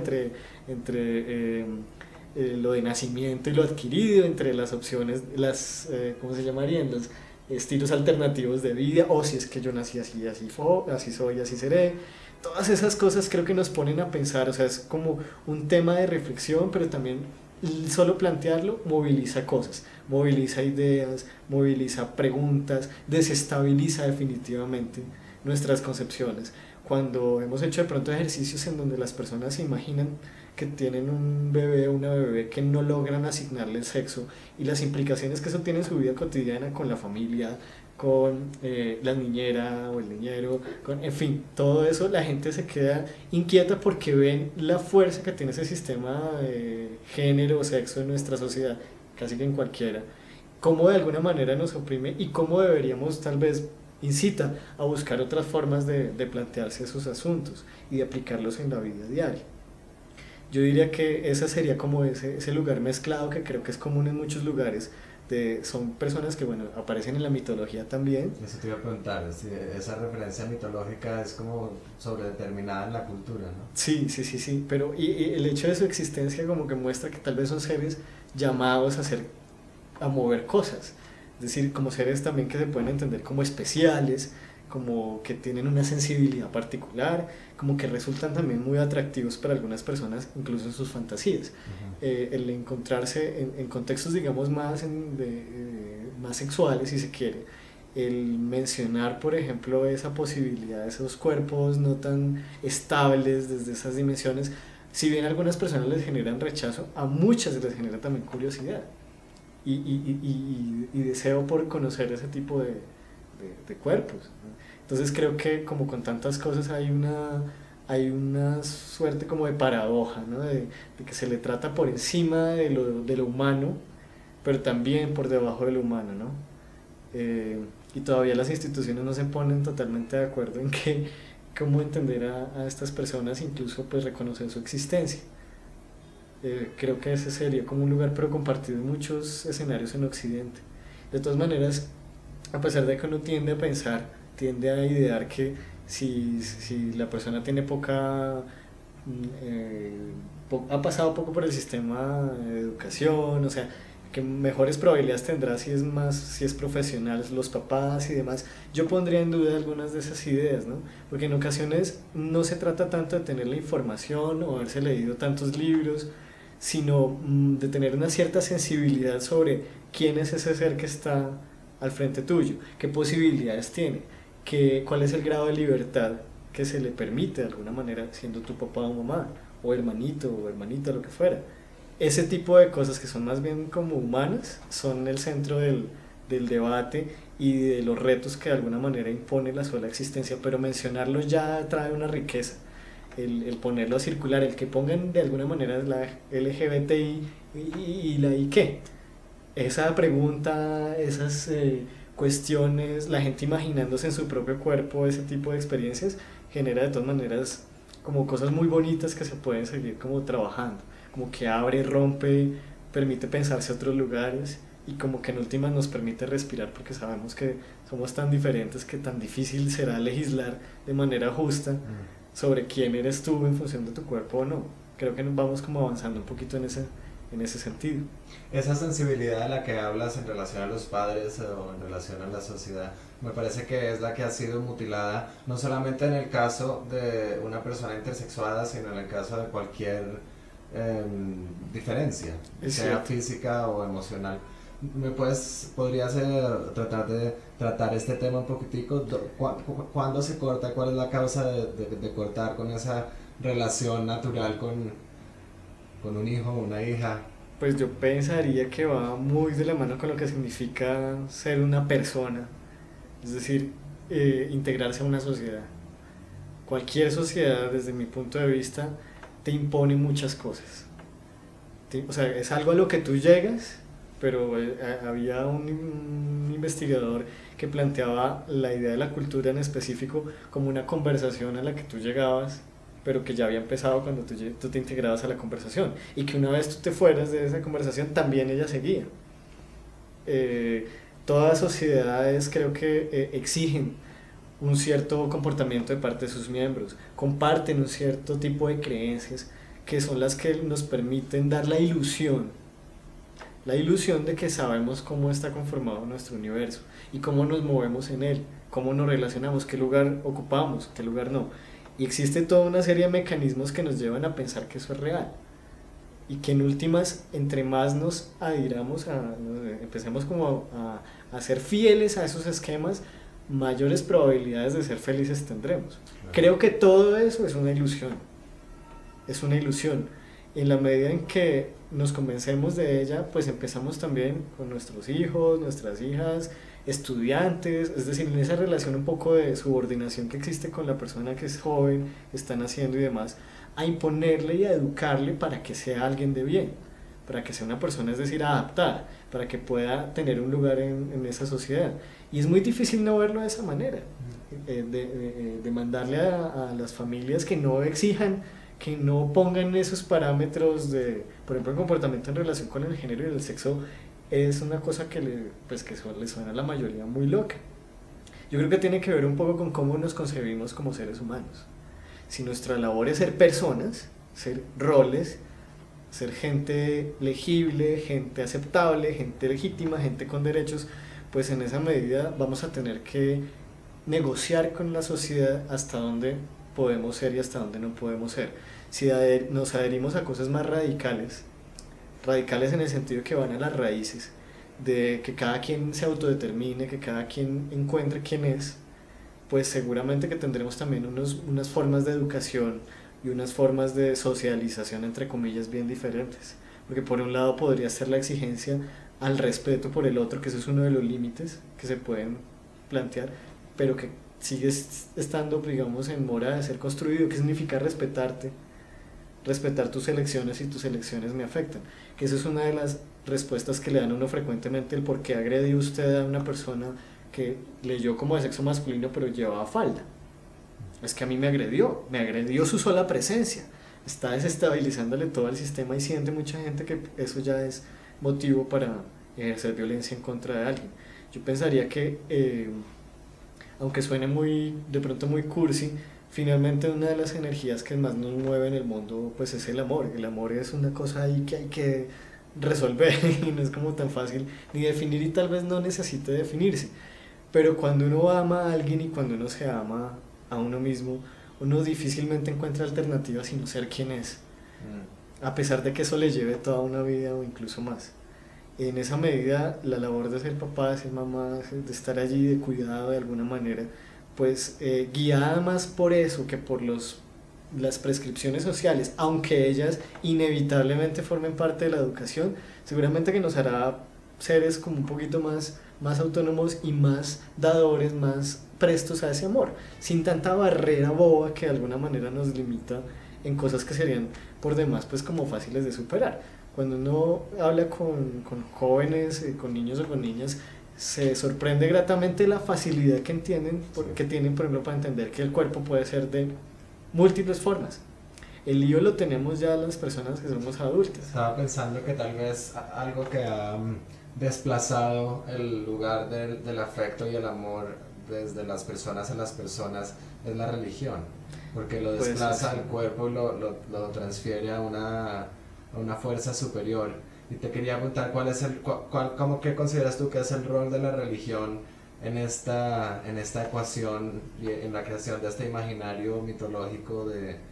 entre lo de nacimiento y lo adquirido, entre las opciones, ¿cómo se llamarían? Los estilos alternativos de vida, o si es que yo nací así, así soy, así seré. Todas esas cosas creo que nos ponen a pensar, o sea, es como un tema de reflexión, pero también solo plantearlo moviliza cosas, moviliza ideas, moviliza preguntas, desestabiliza definitivamente nuestras concepciones. Cuando hemos hecho de pronto ejercicios en donde las personas se imaginan que tienen un bebé o una bebé que no logran asignarle el sexo y las implicaciones que eso tiene en su vida cotidiana con la familia, con la niñera o el niñero, en fin, todo eso, la gente se queda inquieta porque ven la fuerza que tiene ese sistema de género o sexo en nuestra sociedad, casi que en cualquiera, cómo de alguna manera nos oprime y cómo deberíamos, tal vez incita a buscar otras formas de plantearse esos asuntos y de aplicarlos en la vida diaria. Yo diría que ese sería como ese lugar mezclado que creo que es común en muchos lugares. Son personas que, bueno, aparecen en la mitología también. Eso te iba a preguntar, si esa referencia mitológica es como sobredeterminada en la cultura, ¿no? Sí, pero y el hecho de su existencia como que muestra que tal vez son seres llamados a mover cosas, es decir, como seres también que se pueden entender como especiales, como que tienen una sensibilidad particular, como que resultan también muy atractivos para algunas personas, incluso en sus fantasías. Uh-huh. El encontrarse en contextos, digamos, más sexuales, si se quiere, el mencionar, por ejemplo, esa posibilidad de esos cuerpos no tan estables desde esas dimensiones, si bien a algunas personas les generan rechazo, a muchas les genera también curiosidad. y deseo por conocer ese tipo de cuerpos, ¿no? Entonces creo que como con tantas cosas hay una suerte como de paradoja, ¿no? De que se le trata por encima de lo humano, pero también por debajo de lo humano, ¿no? Y todavía las instituciones no se ponen totalmente de acuerdo en cómo entender a estas personas, incluso pues reconocer su existencia. Creo que ese sería como un lugar pero compartido en muchos escenarios en Occidente. De todas maneras, a pesar de que uno tiende a pensar, tiende a idear que si la persona tiene ha pasado poco por el sistema de educación, o sea, que mejores probabilidades tendrá si es profesional, los papás y demás. Yo pondría en duda algunas de esas ideas, ¿no? Porque en ocasiones no se trata tanto de tener la información o haberse leído tantos libros, sino de tener una cierta sensibilidad sobre quién es ese ser que está al frente tuyo, qué posibilidades tiene, cuál es el grado de libertad que se le permite de alguna manera siendo tu papá o mamá, o hermanito o hermanita, lo que fuera. Ese tipo de cosas que son más bien como humanas son el centro del debate y de los retos que de alguna manera impone la sola existencia, pero mencionarlo ya trae una riqueza. El ponerlo a circular, el que pongan de alguna manera la LGBTI y la I qué. Esa pregunta, esas cuestiones, la gente imaginándose en su propio cuerpo ese tipo de experiencias, genera de todas maneras como cosas muy bonitas que se pueden seguir como trabajando, como que abre, rompe, permite pensarse a otros lugares y como que en últimas nos permite respirar porque sabemos que somos tan diferentes que tan difícil será legislar de manera justa sobre quién eres tú en función de tu cuerpo o no. Creo que nos vamos como avanzando un poquito en ese sentido. Esa sensibilidad de la que hablas en relación a los padres o en relación a la sociedad, me parece que es la que ha sido mutilada, no solamente en el caso de una persona intersexuada, sino en el caso de cualquier diferencia, Es sea cierto. física o emocional. ¿Podrías tratar de tratar este tema un poquitico? ¿Cuándo se corta? ¿Cuál es la causa de cortar con esa relación natural con un hijo o una hija? Pues yo pensaría que va muy de la mano con lo que significa ser una persona, es decir, integrarse a una sociedad. Cualquier sociedad, desde mi punto de vista, te impone muchas cosas. O sea, es algo a lo que tú llegas, pero había un investigador que planteaba la idea de la cultura en específico como una conversación a la que tú llegabas, pero que ya había empezado cuando tú te integrabas a la conversación, y que una vez tú te fueras de esa conversación, también ella seguía. Eh, Todas las sociedades creo que exigen un cierto comportamiento de parte de sus miembros, comparten un cierto tipo de creencias que son las que nos permiten dar la ilusión de que sabemos cómo está conformado nuestro universo y cómo nos movemos en él, cómo nos relacionamos, qué lugar ocupamos, qué lugar no. Y existe toda una serie de mecanismos que nos llevan a pensar que eso es real y que en últimas, entre más nos adhiramos empecemos como a ser fieles a esos esquemas, mayores probabilidades de ser felices tendremos. Claro. Creo que todo eso es una ilusión, es una ilusión. Y en la medida en que nos convencemos de ella, pues empezamos también con nuestros hijos, nuestras hijas, estudiantes, es decir, en esa relación un poco de subordinación que existe con la persona que es joven, que está naciendo y demás, a imponerle y a educarle para que sea alguien de bien, para que sea una persona, es decir, adaptada, para que pueda tener un lugar en esa sociedad. Y es muy difícil no verlo de esa manera, de mandarle a las familias que no exijan, que no pongan esos parámetros de, por ejemplo, el comportamiento en relación con el género y el sexo es una cosa que le suena a la mayoría muy loca. Yo creo que tiene que ver un poco con cómo nos concebimos como seres humanos. Si nuestra labor es ser personas, ser roles, ser gente legible, gente aceptable, gente legítima, gente con derechos, pues en esa medida vamos a tener que negociar con la sociedad hasta dónde podemos ser y hasta dónde no podemos ser. Si nos adherimos a cosas más radicales, radicales en el sentido que van a las raíces, de que cada quien se autodetermine, que cada quien encuentre quién es, pues seguramente que tendremos también unas formas de educación y unas formas de socialización, entre comillas, bien diferentes. Porque por un lado podría ser la exigencia al respeto por el otro, que ese es uno de los límites que se pueden plantear, pero que sigue estando, digamos, en mora de ser construido. ¿Qué significa respetarte? Respetar tus elecciones y tus elecciones me afectan. Que esa es una de las respuestas que le dan a uno frecuentemente, el por qué agredió usted a una persona que leyó como de sexo masculino pero llevaba falda. Es que a mí me agredió su sola presencia, está desestabilizándole todo el sistema y siente mucha gente que eso ya es motivo para ejercer violencia en contra de alguien. Yo pensaría que, aunque suene muy, de pronto muy cursi, finalmente una de las energías que más nos mueve en el mundo pues es el amor. El amor es una cosa ahí que hay que resolver y no es como tan fácil ni definir y tal vez no necesite definirse. Pero cuando uno ama a alguien y cuando uno se ama a uno mismo, uno difícilmente encuentra alternativas sino ser quien es, a pesar de que eso le lleve toda una vida o incluso más. En esa medida, la labor de ser papá, de ser mamá, de estar allí, de cuidado de alguna manera, pues guiada más por eso que por las prescripciones sociales, aunque ellas inevitablemente formen parte de la educación, seguramente que nos hará seres como un poquito más autónomos y más dadores, más prestos a ese amor, sin tanta barrera boba que de alguna manera nos limita en cosas que serían por demás pues como fáciles de superar. Cuando uno habla con jóvenes, con niños o con niñas, se sorprende gratamente la facilidad que entienden, que tienen, por ejemplo, para entender que el cuerpo puede ser de múltiples formas. El lío lo tenemos ya las personas que somos adultas. Estaba pensando que tal vez algo que ha desplazado el lugar del afecto y el amor desde las personas a las personas es la religión, porque lo desplaza al cuerpo y lo transfiere a una fuerza superior. Y te quería preguntar ¿cómo que consideras tú que es el rol de la religión en esta ecuación y en la creación de este imaginario mitológico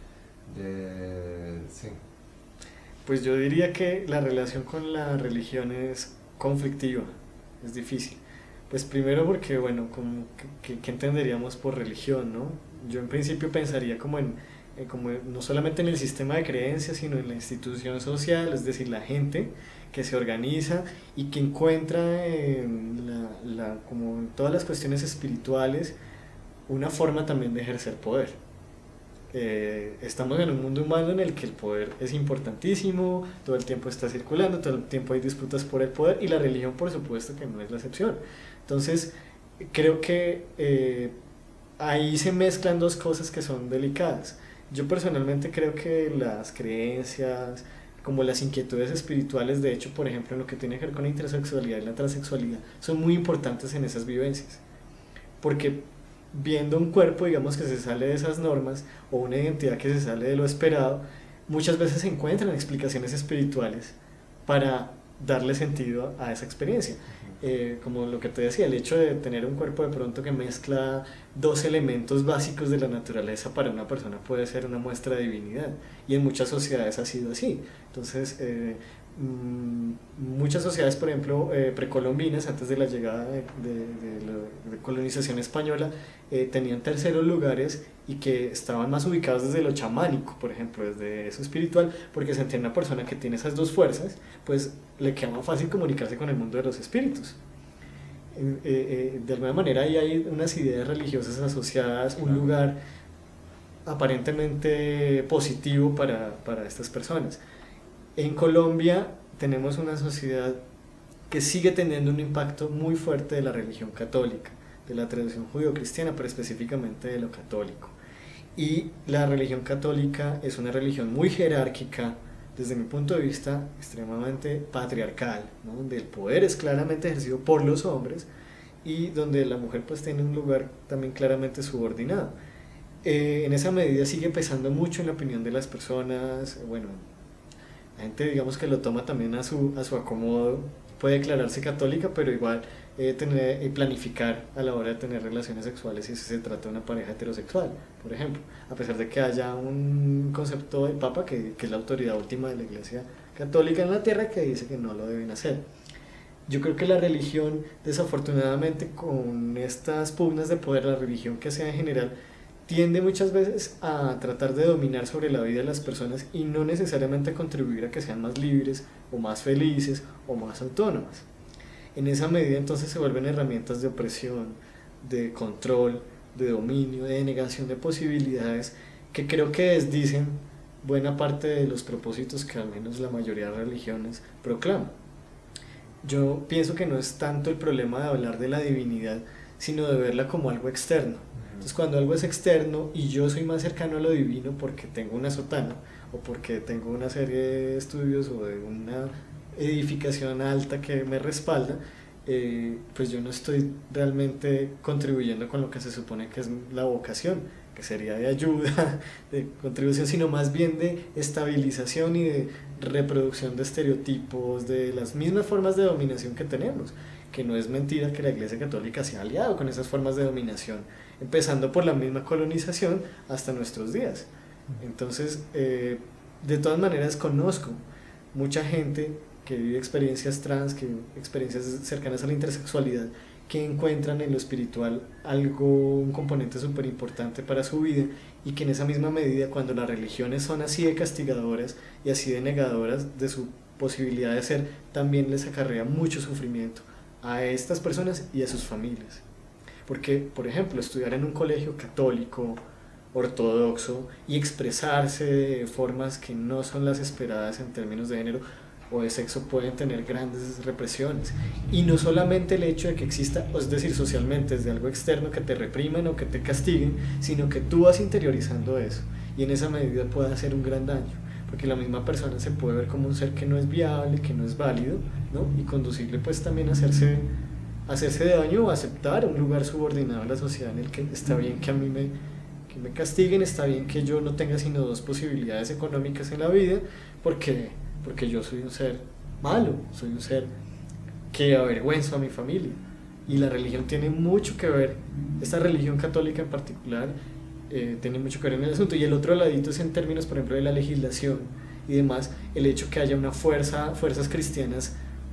sí? Pues yo diría que la relación con la religión es conflictiva, es difícil. Pues primero porque, bueno, ¿qué entenderíamos por religión, no? Yo en principio pensaría como no solamente en el sistema de creencias, sino en la institución social, es decir, la gente que se organiza y que encuentra como en todas las cuestiones espirituales una forma también de ejercer poder. Estamos en un mundo humano en el que el poder es importantísimo, todo el tiempo está circulando, todo el tiempo hay disputas por el poder y la religión por supuesto que no es la excepción. Entonces creo que ahí se mezclan dos cosas que son delicadas. Yo personalmente creo que las creencias, como las inquietudes espirituales, de hecho, por ejemplo, en lo que tiene que ver con la intersexualidad y la transexualidad, son muy importantes en esas vivencias. Porque viendo un cuerpo, digamos, que se sale de esas normas, o una identidad que se sale de lo esperado, muchas veces se encuentran explicaciones espirituales para darle sentido a esa experiencia. Como lo que te decía, el hecho de tener un cuerpo de pronto que mezcla dos elementos básicos de la naturaleza para una persona puede ser una muestra de divinidad y en muchas sociedades ha sido así. Entonces muchas sociedades, por ejemplo, precolombinas, antes de la llegada de la colonización española, tenían terceros lugares y que estaban más ubicados desde lo chamánico, por ejemplo, desde eso espiritual, porque sentían una persona que tiene esas dos fuerzas, pues le queda más fácil comunicarse con el mundo de los espíritus. De alguna manera ahí hay unas ideas religiosas asociadas, un lugar aparentemente positivo para estas personas. En Colombia tenemos una sociedad que sigue teniendo un impacto muy fuerte de la religión católica, de la tradición judío-cristiana, pero específicamente de lo católico. Y la religión católica es una religión muy jerárquica, desde mi punto de vista extremadamente patriarcal, ¿no? Donde el poder es claramente ejercido por los hombres y donde la mujer pues tiene un lugar también claramente subordinado. En esa medida sigue pesando mucho en la opinión de las personas. Bueno, la gente digamos que lo toma también a su acomodo, puede declararse católica, pero igual planificar a la hora de tener relaciones sexuales si se trata de una pareja heterosexual, por ejemplo, a pesar de que haya un concepto del Papa que es la autoridad última de la Iglesia Católica en la tierra que dice que no lo deben hacer. Yo creo que la religión, desafortunadamente, con estas pugnas de poder, la religión que sea en general, tiende muchas veces a tratar de dominar sobre la vida de las personas y no necesariamente a contribuir a que sean más libres o más felices o más autónomas. en esa medida entonces se vuelven herramientas de opresión, de control, de dominio, de negación de posibilidades, que creo que desdicen buena parte de los propósitos que al menos la mayoría de religiones proclaman. Yo pienso que no es tanto el problema de hablar de la divinidad, sino de verla como algo externo. Entonces, cuando algo es externo y yo soy más cercano a lo divino porque tengo una sotana o porque tengo una serie de estudios o de una edificación alta que me respalda, pues yo no estoy realmente contribuyendo con lo que se supone que es la vocación, que sería de ayuda, de contribución, sino más bien de estabilización y de reproducción de estereotipos, de las mismas formas de dominación que tenemos, que no es mentira que la Iglesia Católica se ha aliado con esas formas de dominación, empezando por la misma colonización hasta nuestros días. Entonces, de todas maneras conozco mucha gente que vive experiencias trans, que vive experiencias cercanas a la intersexualidad, que encuentran en lo espiritual algo, un componente súper importante para su vida, y que en esa misma medida, cuando las religiones son así de castigadoras y así de negadoras de su posibilidad de ser, también les acarrea mucho sufrimiento a estas personas y a sus familias. Porque, por ejemplo, estudiar en un colegio católico, ortodoxo, y expresarse de formas que no son las esperadas en términos de género o de sexo pueden tener grandes represiones. Y no solamente el hecho de que exista, es decir, socialmente, desde algo externo que te repriman o que te castiguen, sino que tú vas interiorizando eso y en esa medida puede hacer un gran daño, porque la misma persona se puede ver como un ser que no es viable, que no es válido, ¿no? Y conducirle pues también a hacerse daño o aceptar un lugar subordinado en la sociedad en el que está bien que a mí me castiguen, está bien que yo no tenga sino dos posibilidades económicas en la vida, porque yo soy un ser malo, soy un ser que avergüenzo a mi familia. Y la religión tiene mucho que ver, esta religión católica en particular, tiene mucho que ver en el asunto. Y el otro ladito es en términos, por ejemplo, de la legislación y demás, el hecho que haya fuerzas cristianas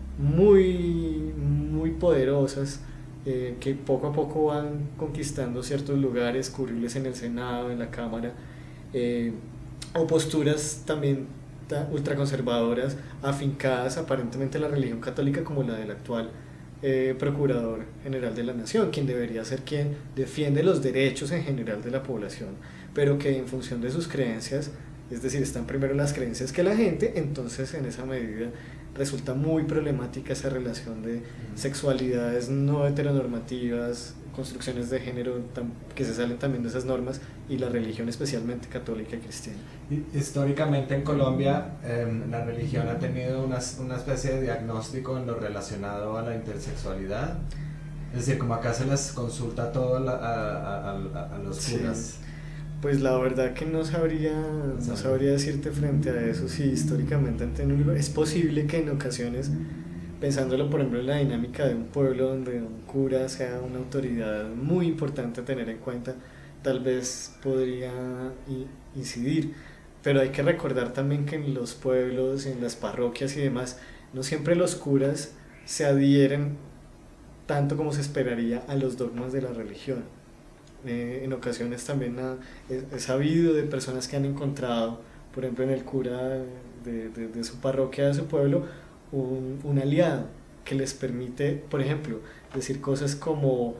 muy poderosas, que poco a poco van conquistando ciertos lugares, curules en el Senado, en la Cámara, o posturas también ultraconservadoras, afincadas aparentemente a la religión católica, como la del actual Procurador General de la Nación, quien debería ser quien defiende los derechos en general de la población, pero que en función de sus creencias, es decir, están primero las creencias que la gente, entonces en esa medida resulta muy problemática esa relación de sexualidades no heteronormativas, construcciones de género que se salen también de esas normas, y la religión especialmente católica y cristiana. Históricamente en Colombia la religión ha tenido una especie de diagnóstico en lo relacionado a la intersexualidad, es decir, como acá se les consulta todo a los curas. Sí. Pues la verdad que no sabría decirte frente a eso si históricamente han tenido un lugar. Es posible que en ocasiones, pensándolo por ejemplo en la dinámica de un pueblo donde un cura sea una autoridad muy importante a tener en cuenta, tal vez podría incidir, pero hay que recordar también que en los pueblos, en las parroquias y demás, no siempre los curas se adhieren tanto como se esperaría a los dogmas de la religión. En ocasiones también he sabido de personas que han encontrado, por ejemplo en el cura de su parroquia, de su pueblo, un aliado que les permite, por ejemplo, decir cosas como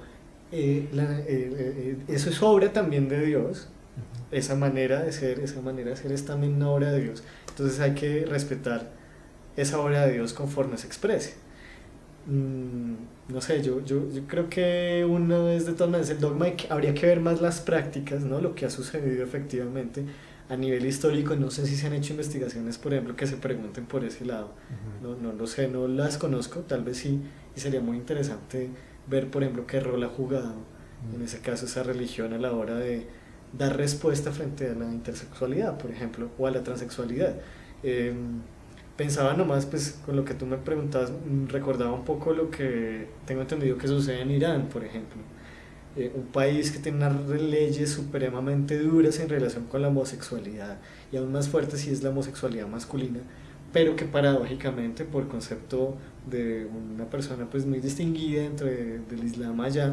eso es obra también de Dios, esa manera de ser es también una obra de Dios, entonces hay que respetar esa obra de Dios conforme se exprese. No sé, yo creo que uno es de todas maneras el dogma, y que habría que ver más las prácticas, ¿no? Lo que ha sucedido efectivamente a nivel histórico. No sé si se han hecho investigaciones, por ejemplo, que se pregunten por ese lado. No lo sé, no las conozco, tal vez sí, y sería muy interesante ver, por ejemplo, qué rol ha jugado en ese caso esa religión a la hora de dar respuesta frente a la intersexualidad, por ejemplo, o a la transexualidad. Pensaba nomás, pues con lo que tú me preguntabas, recordaba un poco lo que tengo entendido que sucede en Irán, por ejemplo. Un país que tiene unas leyes supremamente duras en relación con la homosexualidad, y aún más fuerte si es la homosexualidad masculina, pero que paradójicamente, por concepto de una persona pues muy distinguida del Islam allá,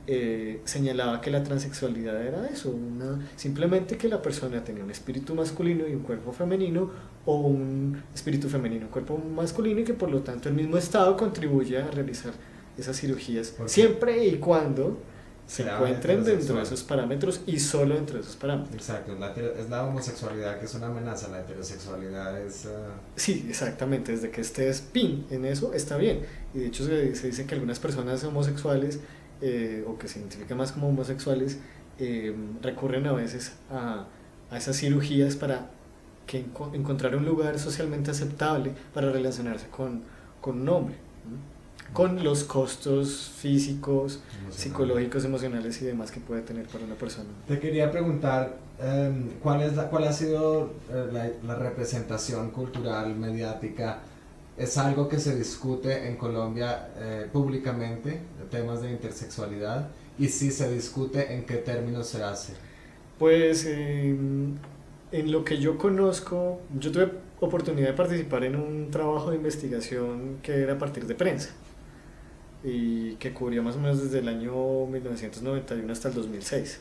señalaba que la transexualidad era eso, simplemente que la persona tenía un espíritu masculino y un cuerpo femenino, o un espíritu femenino y un cuerpo masculino, y que por lo tanto el mismo Estado contribuye a realizar esas cirugías, siempre y cuando se encuentren dentro de esos parámetros y solo dentro de esos parámetros. Exacto, es la homosexualidad que es una amenaza, la heterosexualidad es... Sí, exactamente, desde que estés pin en eso está bien. Y de hecho se dice que algunas personas homosexuales, o que se identifican más como homosexuales, recurren a veces a esas cirugías para encontrar un lugar socialmente aceptable para relacionarse con un hombre, ¿no? Con los costos físicos, psicológicos, emocionales y demás que puede tener para una persona. Te quería preguntar, ¿cuál ha sido la representación cultural, mediática? ¿Es algo que se discute en Colombia públicamente, temas de intersexualidad? Y si se discute, ¿en qué términos se hace? Pues en lo que yo conozco, yo tuve oportunidad de participar en un trabajo de investigación que era a partir de prensa y que cubrió más o menos desde el año 1991 hasta el 2006.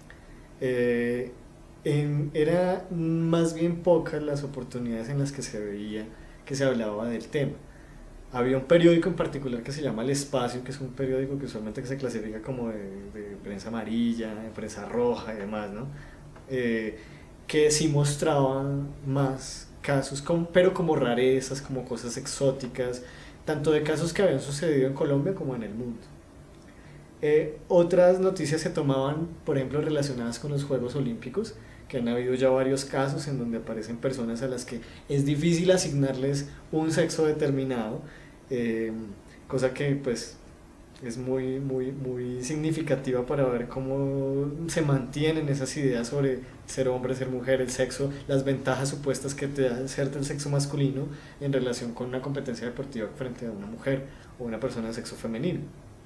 Era más bien pocas las oportunidades en las que se veía que se hablaba del tema. Había un periódico en particular que se llama El Espacio, que es un periódico que usualmente se clasifica como de prensa amarilla, de prensa roja y demás, ¿no? Que sí mostraban más casos, pero como rarezas, como cosas exóticas, tanto de casos que habían sucedido en Colombia como en el mundo. Otras noticias se tomaban, por ejemplo, relacionadas con los Juegos Olímpicos, que han habido ya varios casos en donde aparecen personas a las que es difícil asignarles un sexo determinado, cosa que pues es muy significativa para ver cómo se mantienen esas ideas sobre ser hombre, ser mujer, el sexo, las ventajas supuestas que te da ser del sexo masculino en relación con una competencia deportiva frente a una mujer o una persona de sexo femenino.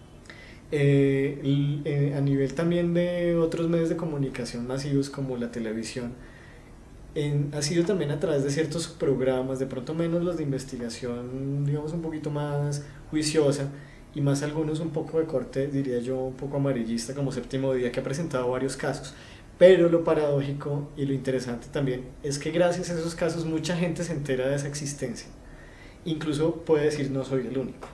A nivel también de otros medios de comunicación masivos como la televisión, ha sido también a través de ciertos programas, de pronto menos los de investigación, digamos un poquito más juiciosa, y más algunos un poco de corte, diría yo, un poco amarillista, como Séptimo Día, que ha presentado varios casos. Pero lo paradójico y lo interesante también es que gracias a esos casos mucha gente se entera de esa existencia. Incluso puede decir no soy el único.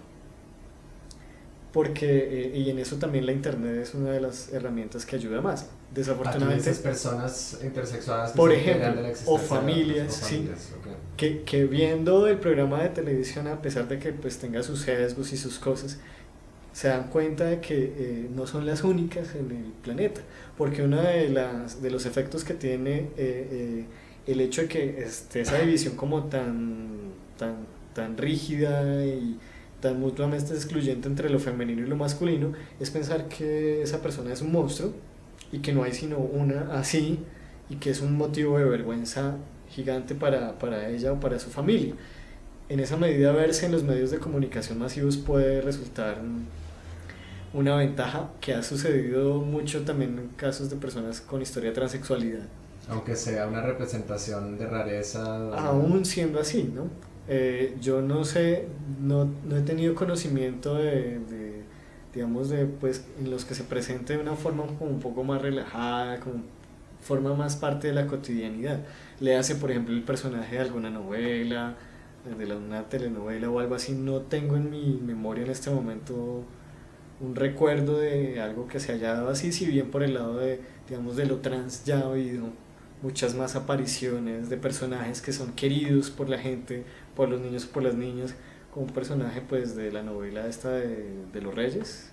Porque, y en eso también la internet es una de las herramientas que ayuda más. Desafortunadamente, esas personas intersexuadas por ejemplo, o familias, sí, okay, que viendo el programa de televisión, a pesar de que pues tenga sus sesgos y sus cosas, se dan cuenta de que no son las únicas en el planeta, porque uno de los efectos que tiene el hecho de que esté esa división como tan rígida y tan mutuamente excluyente entre lo femenino y lo masculino, es pensar que esa persona es un monstruo y que no hay sino una así, y que es un motivo de vergüenza gigante para ella o para su familia. En esa medida, verse en los medios de comunicación masivos puede resultar una ventaja, que ha sucedido mucho también en casos de personas con historia de transexualidad. Aunque sea una representación de rareza. Aún siendo así, ¿no? Yo no sé, no he tenido conocimiento digamos, pues, en los que se presente de una forma como un poco más relajada, como forma más parte de la cotidianidad. Le hace, por ejemplo, el personaje de alguna novela, una telenovela o algo así. No tengo en mi memoria en este momento un recuerdo de algo que se haya dado así, si bien por el lado digamos, de lo trans ya ha habido muchas más apariciones de personajes que son queridos por la gente, por los niños, por las niñas, como un personaje pues de la novela esta de los Reyes,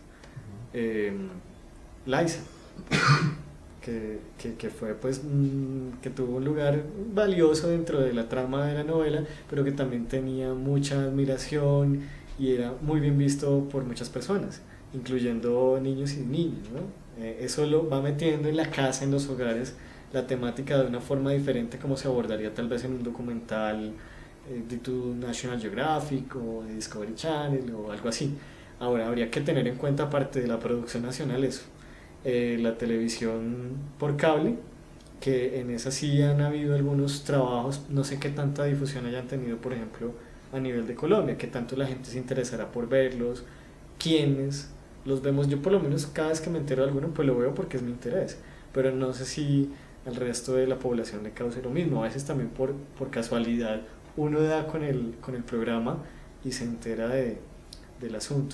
Liza, que fue pues que tuvo un lugar valioso dentro de la trama de la novela, pero que también tenía mucha admiración y era muy bien visto por muchas personas, incluyendo niños y niñas, ¿no? Eso lo va metiendo en la casa, en los hogares, la temática de una forma diferente como se abordaría tal vez en un documental de tu National Geographic o de Discovery Channel o algo así. Ahora, habría que tener en cuenta, aparte de la producción nacional, eso, la televisión por cable, que en esa sí han habido algunos trabajos, no sé qué tanta difusión hayan tenido, por ejemplo, a nivel de Colombia, que tanto la gente se interesará por verlos, quiénes los vemos, yo por lo menos cada vez que me entero de alguno, pues lo veo porque es mi interés, pero no sé si al resto de la población le cause lo mismo. A veces también por casualidad uno da con el programa y se entera del asunto.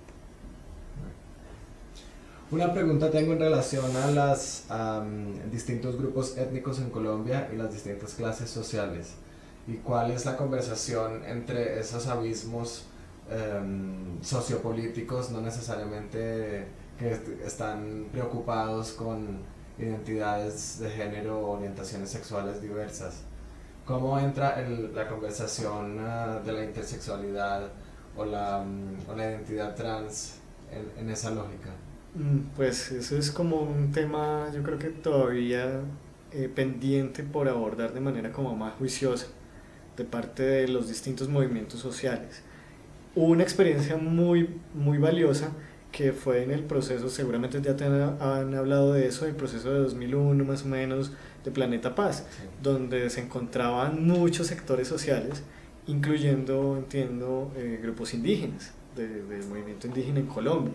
Una pregunta tengo en relación a los distintos grupos étnicos en Colombia y las distintas clases sociales. ¿Y cuál es la conversación entre esos abismos sociopolíticos, no necesariamente que están preocupados con identidades de género o orientaciones sexuales diversas? ¿Cómo entra la conversación de la intersexualidad o la identidad trans en esa lógica? Pues eso es como un tema, yo creo que todavía pendiente por abordar de manera como más juiciosa de parte de los distintos movimientos sociales. Hubo una experiencia muy valiosa que fue en el proceso, seguramente ya han hablado de eso, el proceso de 2001 más o menos de Planeta Paz, Sí. donde se encontraban muchos sectores sociales, incluyendo, entiendo, grupos indígenas, del movimiento indígena en Colombia.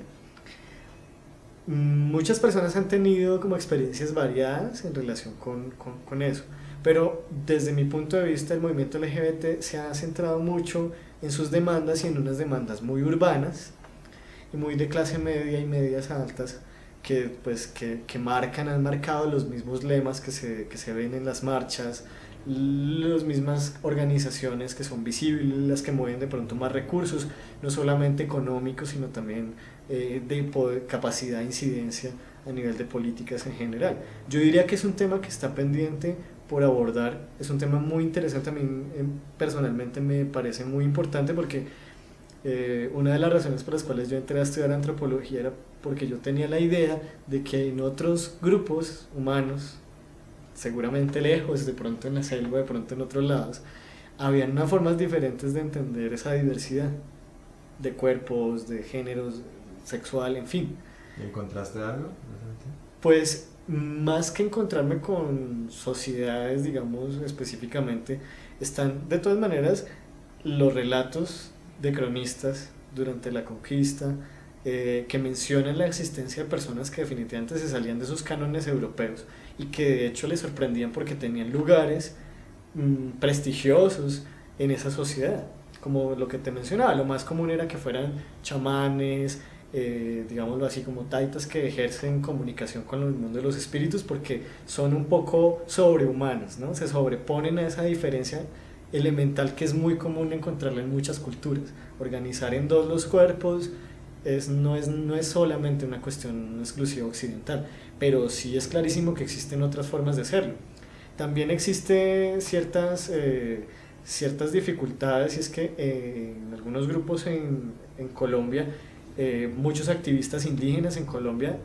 Muchas personas han tenido como experiencias variadas en relación con eso, pero desde mi punto de vista el movimiento LGBT se ha centrado mucho en sus demandas y en unas demandas muy urbanas y muy de clase media y medias altas que, pues, que han marcado los mismos lemas que se ven en las marchas, las mismas organizaciones que son visibles, las que mueven de pronto más recursos, no solamente económicos, sino también de capacidad de incidencia a nivel de políticas en general. Yo diría que es un tema que está pendiente por abordar, es un tema muy interesante, a mí personalmente me parece muy importante porque una de las razones por las cuales yo entré a estudiar antropología era porque yo tenía la idea de que en otros grupos humanos, seguramente lejos, de pronto en la selva, de pronto en otros lados, habían unas formas diferentes de entender esa diversidad de cuerpos, de géneros, sexual, en fin. ¿Y encontraste algo? Pues más que encontrarme con sociedades, digamos, específicamente, están de todas maneras los relatos de cronistas durante la conquista, que mencionan la existencia de personas que definitivamente se salían de esos cánones europeos y que de hecho les sorprendían porque tenían lugares prestigiosos en esa sociedad. Como lo que te mencionaba, lo más común era que fueran chamanes, digámoslo así, como taitas que ejercen comunicación con el mundo de los espíritus porque son un poco sobrehumanos, ¿no? Se sobreponen a esa diferencia elemental que es muy común encontrarla en muchas culturas. Organizar en dos los cuerpos no es solamente una cuestión exclusiva occidental, pero sí es clarísimo que existen otras formas de hacerlo. También existen ciertas dificultades y es que en algunos grupos en Colombia, muchos activistas indígenas en Colombia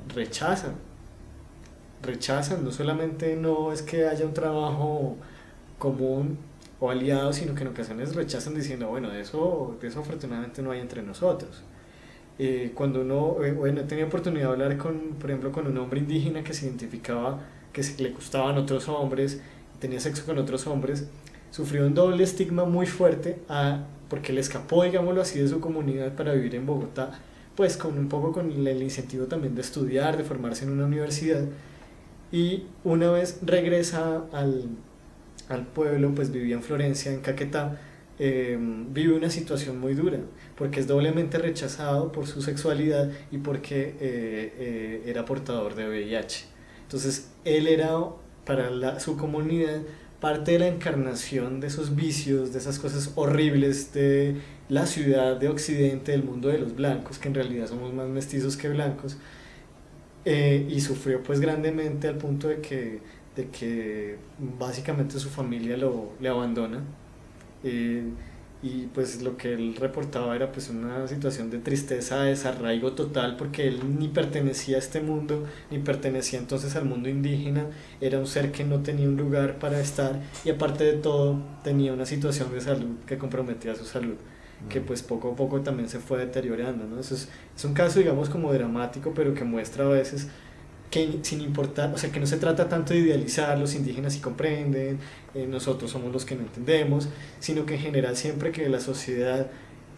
rechazan, no solamente no es que haya un trabajo común o aliado, sino que en ocasiones rechazan diciendo, bueno, de eso afortunadamente no hay entre nosotros. Cuando uno, bueno, he tenido oportunidad de hablar por ejemplo, con un hombre indígena que se identificaba que le gustaban otros hombres, tenía sexo con otros hombres, sufrió un doble estigma muy fuerte porque le escapó, digámoslo así, de su comunidad para vivir en Bogotá, pues con un poco con el incentivo también de estudiar, de formarse en una universidad, y una vez regresa al pueblo, pues vivía en Florencia, en Caquetá, vive una situación muy dura, porque es doblemente rechazado por su sexualidad y porque era portador de VIH. Entonces, él era para su comunidad parte de la encarnación de esos vicios, de esas cosas horribles de la ciudad de Occidente, del mundo de los blancos, que en realidad somos más mestizos que blancos, y sufrió pues grandemente al punto de que básicamente su familia le abandona. eh, y pues lo que él reportaba era pues una situación de tristeza, de desarraigo total, porque él ni pertenecía a este mundo, ni pertenecía entonces al mundo indígena, era un ser que no tenía un lugar para estar y aparte de todo tenía una situación de salud que comprometía su salud, que pues poco a poco también se fue deteriorando, ¿no? Eso es un caso digamos como dramático, pero que muestra a veces que sin importar, o sea, que no se trata tanto de idealizar, los indígenas sí comprenden, nosotros somos los que no entendemos, sino que en general siempre que la sociedad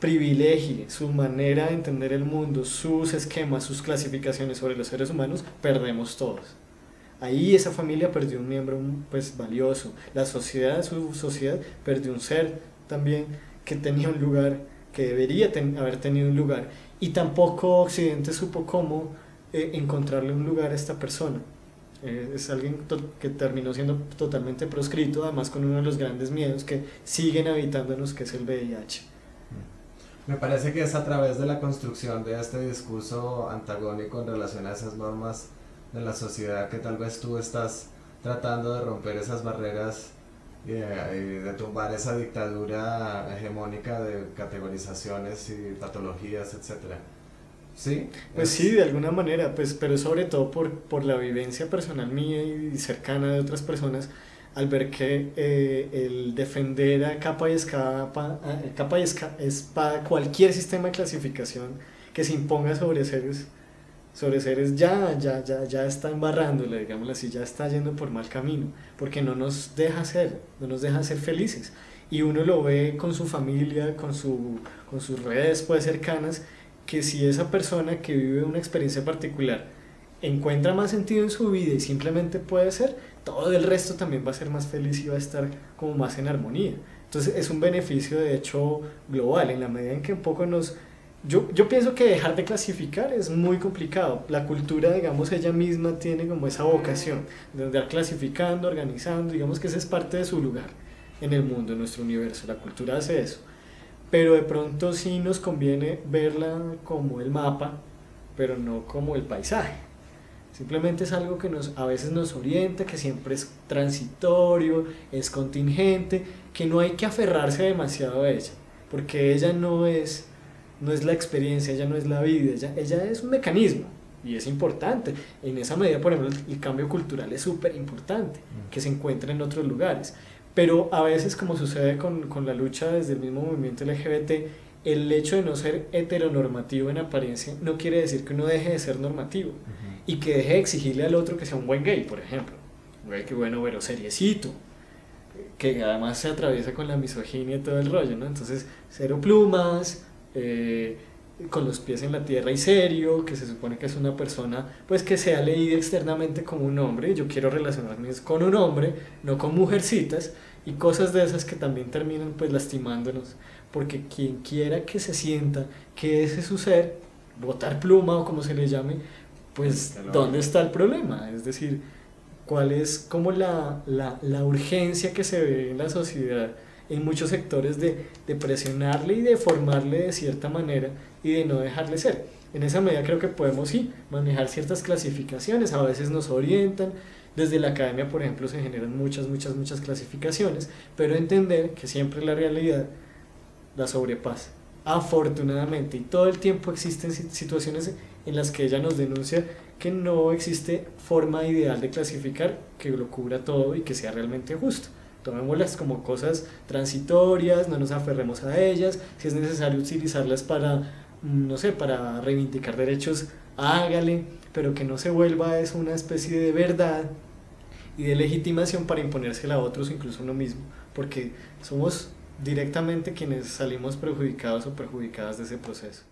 privilegie su manera de entender el mundo, sus esquemas, sus clasificaciones sobre los seres humanos, perdemos todos. Ahí esa familia perdió un miembro pues valioso, la sociedad, su sociedad perdió un ser también que tenía un lugar, que debería haber tenido un lugar, y tampoco Occidente supo cómo encontrarle un lugar a esta persona. Es alguien que terminó siendo totalmente proscrito, además con uno de los grandes miedos que siguen habitándonos, que es el VIH. Me parece que es a través de la construcción de este discurso antagónico en relación a esas normas de la sociedad que tal vez tú estás tratando de romper esas barreras y de tumbar esa dictadura hegemónica de categorizaciones y patologías, etcétera. ¿Sí? Pues sí, de alguna manera, pues, pero sobre todo por la vivencia personal mía y cercana de otras personas, al ver que el defender a capa y espada cualquier sistema de clasificación que se imponga sobre seres ya está embarrándole, digámoslo así, ya está yendo por mal camino, porque no nos deja ser felices. Y uno lo ve con su familia, con sus redes pues cercanas, que si esa persona que vive una experiencia particular encuentra más sentido en su vida y simplemente puede ser, todo el resto también va a ser más feliz y va a estar como más en armonía. Entonces es un beneficio de hecho global, en la medida en que un poco yo pienso que dejar de clasificar es muy complicado. La cultura, digamos, ella misma tiene como esa vocación de andar clasificando, organizando, digamos que ese es parte de su lugar en el mundo, en nuestro universo. La cultura hace eso. Pero de pronto sí nos conviene verla como el mapa, pero no como el paisaje. Simplemente es algo que a veces nos orienta, que siempre es transitorio, es contingente, que no hay que aferrarse demasiado a ella, porque ella no es la experiencia, ella no es la vida, ella es un mecanismo y es importante. En esa medida, por ejemplo, el cambio cultural es súper importante, que se encuentre en otros lugares. Pero a veces, como sucede con la lucha desde el mismo movimiento LGBT, el hecho de no ser heteronormativo en apariencia no quiere decir que uno deje de ser normativo y que deje de exigirle al otro que sea un buen gay, por ejemplo. Un gay que bueno, pero seriecito, que además se atraviesa con la misoginia y todo el rollo, ¿no? Entonces, cero plumas, con los pies en la tierra y serio, que se supone que es una persona pues que sea leída externamente como un hombre. Yo quiero relacionarme con un hombre, no con mujercitas, y cosas de esas que también terminan pues lastimándonos, porque quien quiera que se sienta que ese es su ser, botar pluma o como se le llame, pues ¿dónde está el problema? Es decir, ¿cuál es como la urgencia que se ve en la sociedad en muchos sectores de presionarle y de formarle de cierta manera y de no dejarle ser? En esa medida creo que podemos sí manejar ciertas clasificaciones, a veces nos orientan, desde la academia por ejemplo se generan muchas clasificaciones, pero entender que siempre la realidad la sobrepasa, afortunadamente, y todo el tiempo existen situaciones en las que ella nos denuncia que no existe forma ideal de clasificar que lo cubra todo y que sea realmente justo. Tomémoslas como cosas transitorias, no nos aferremos a ellas, si es necesario utilizarlas para, no sé, para reivindicar derechos, hágale, pero que no se vuelva eso una especie de verdad y de legitimación para imponérsela a otros, incluso a uno mismo, porque somos directamente quienes salimos perjudicados o perjudicadas de ese proceso.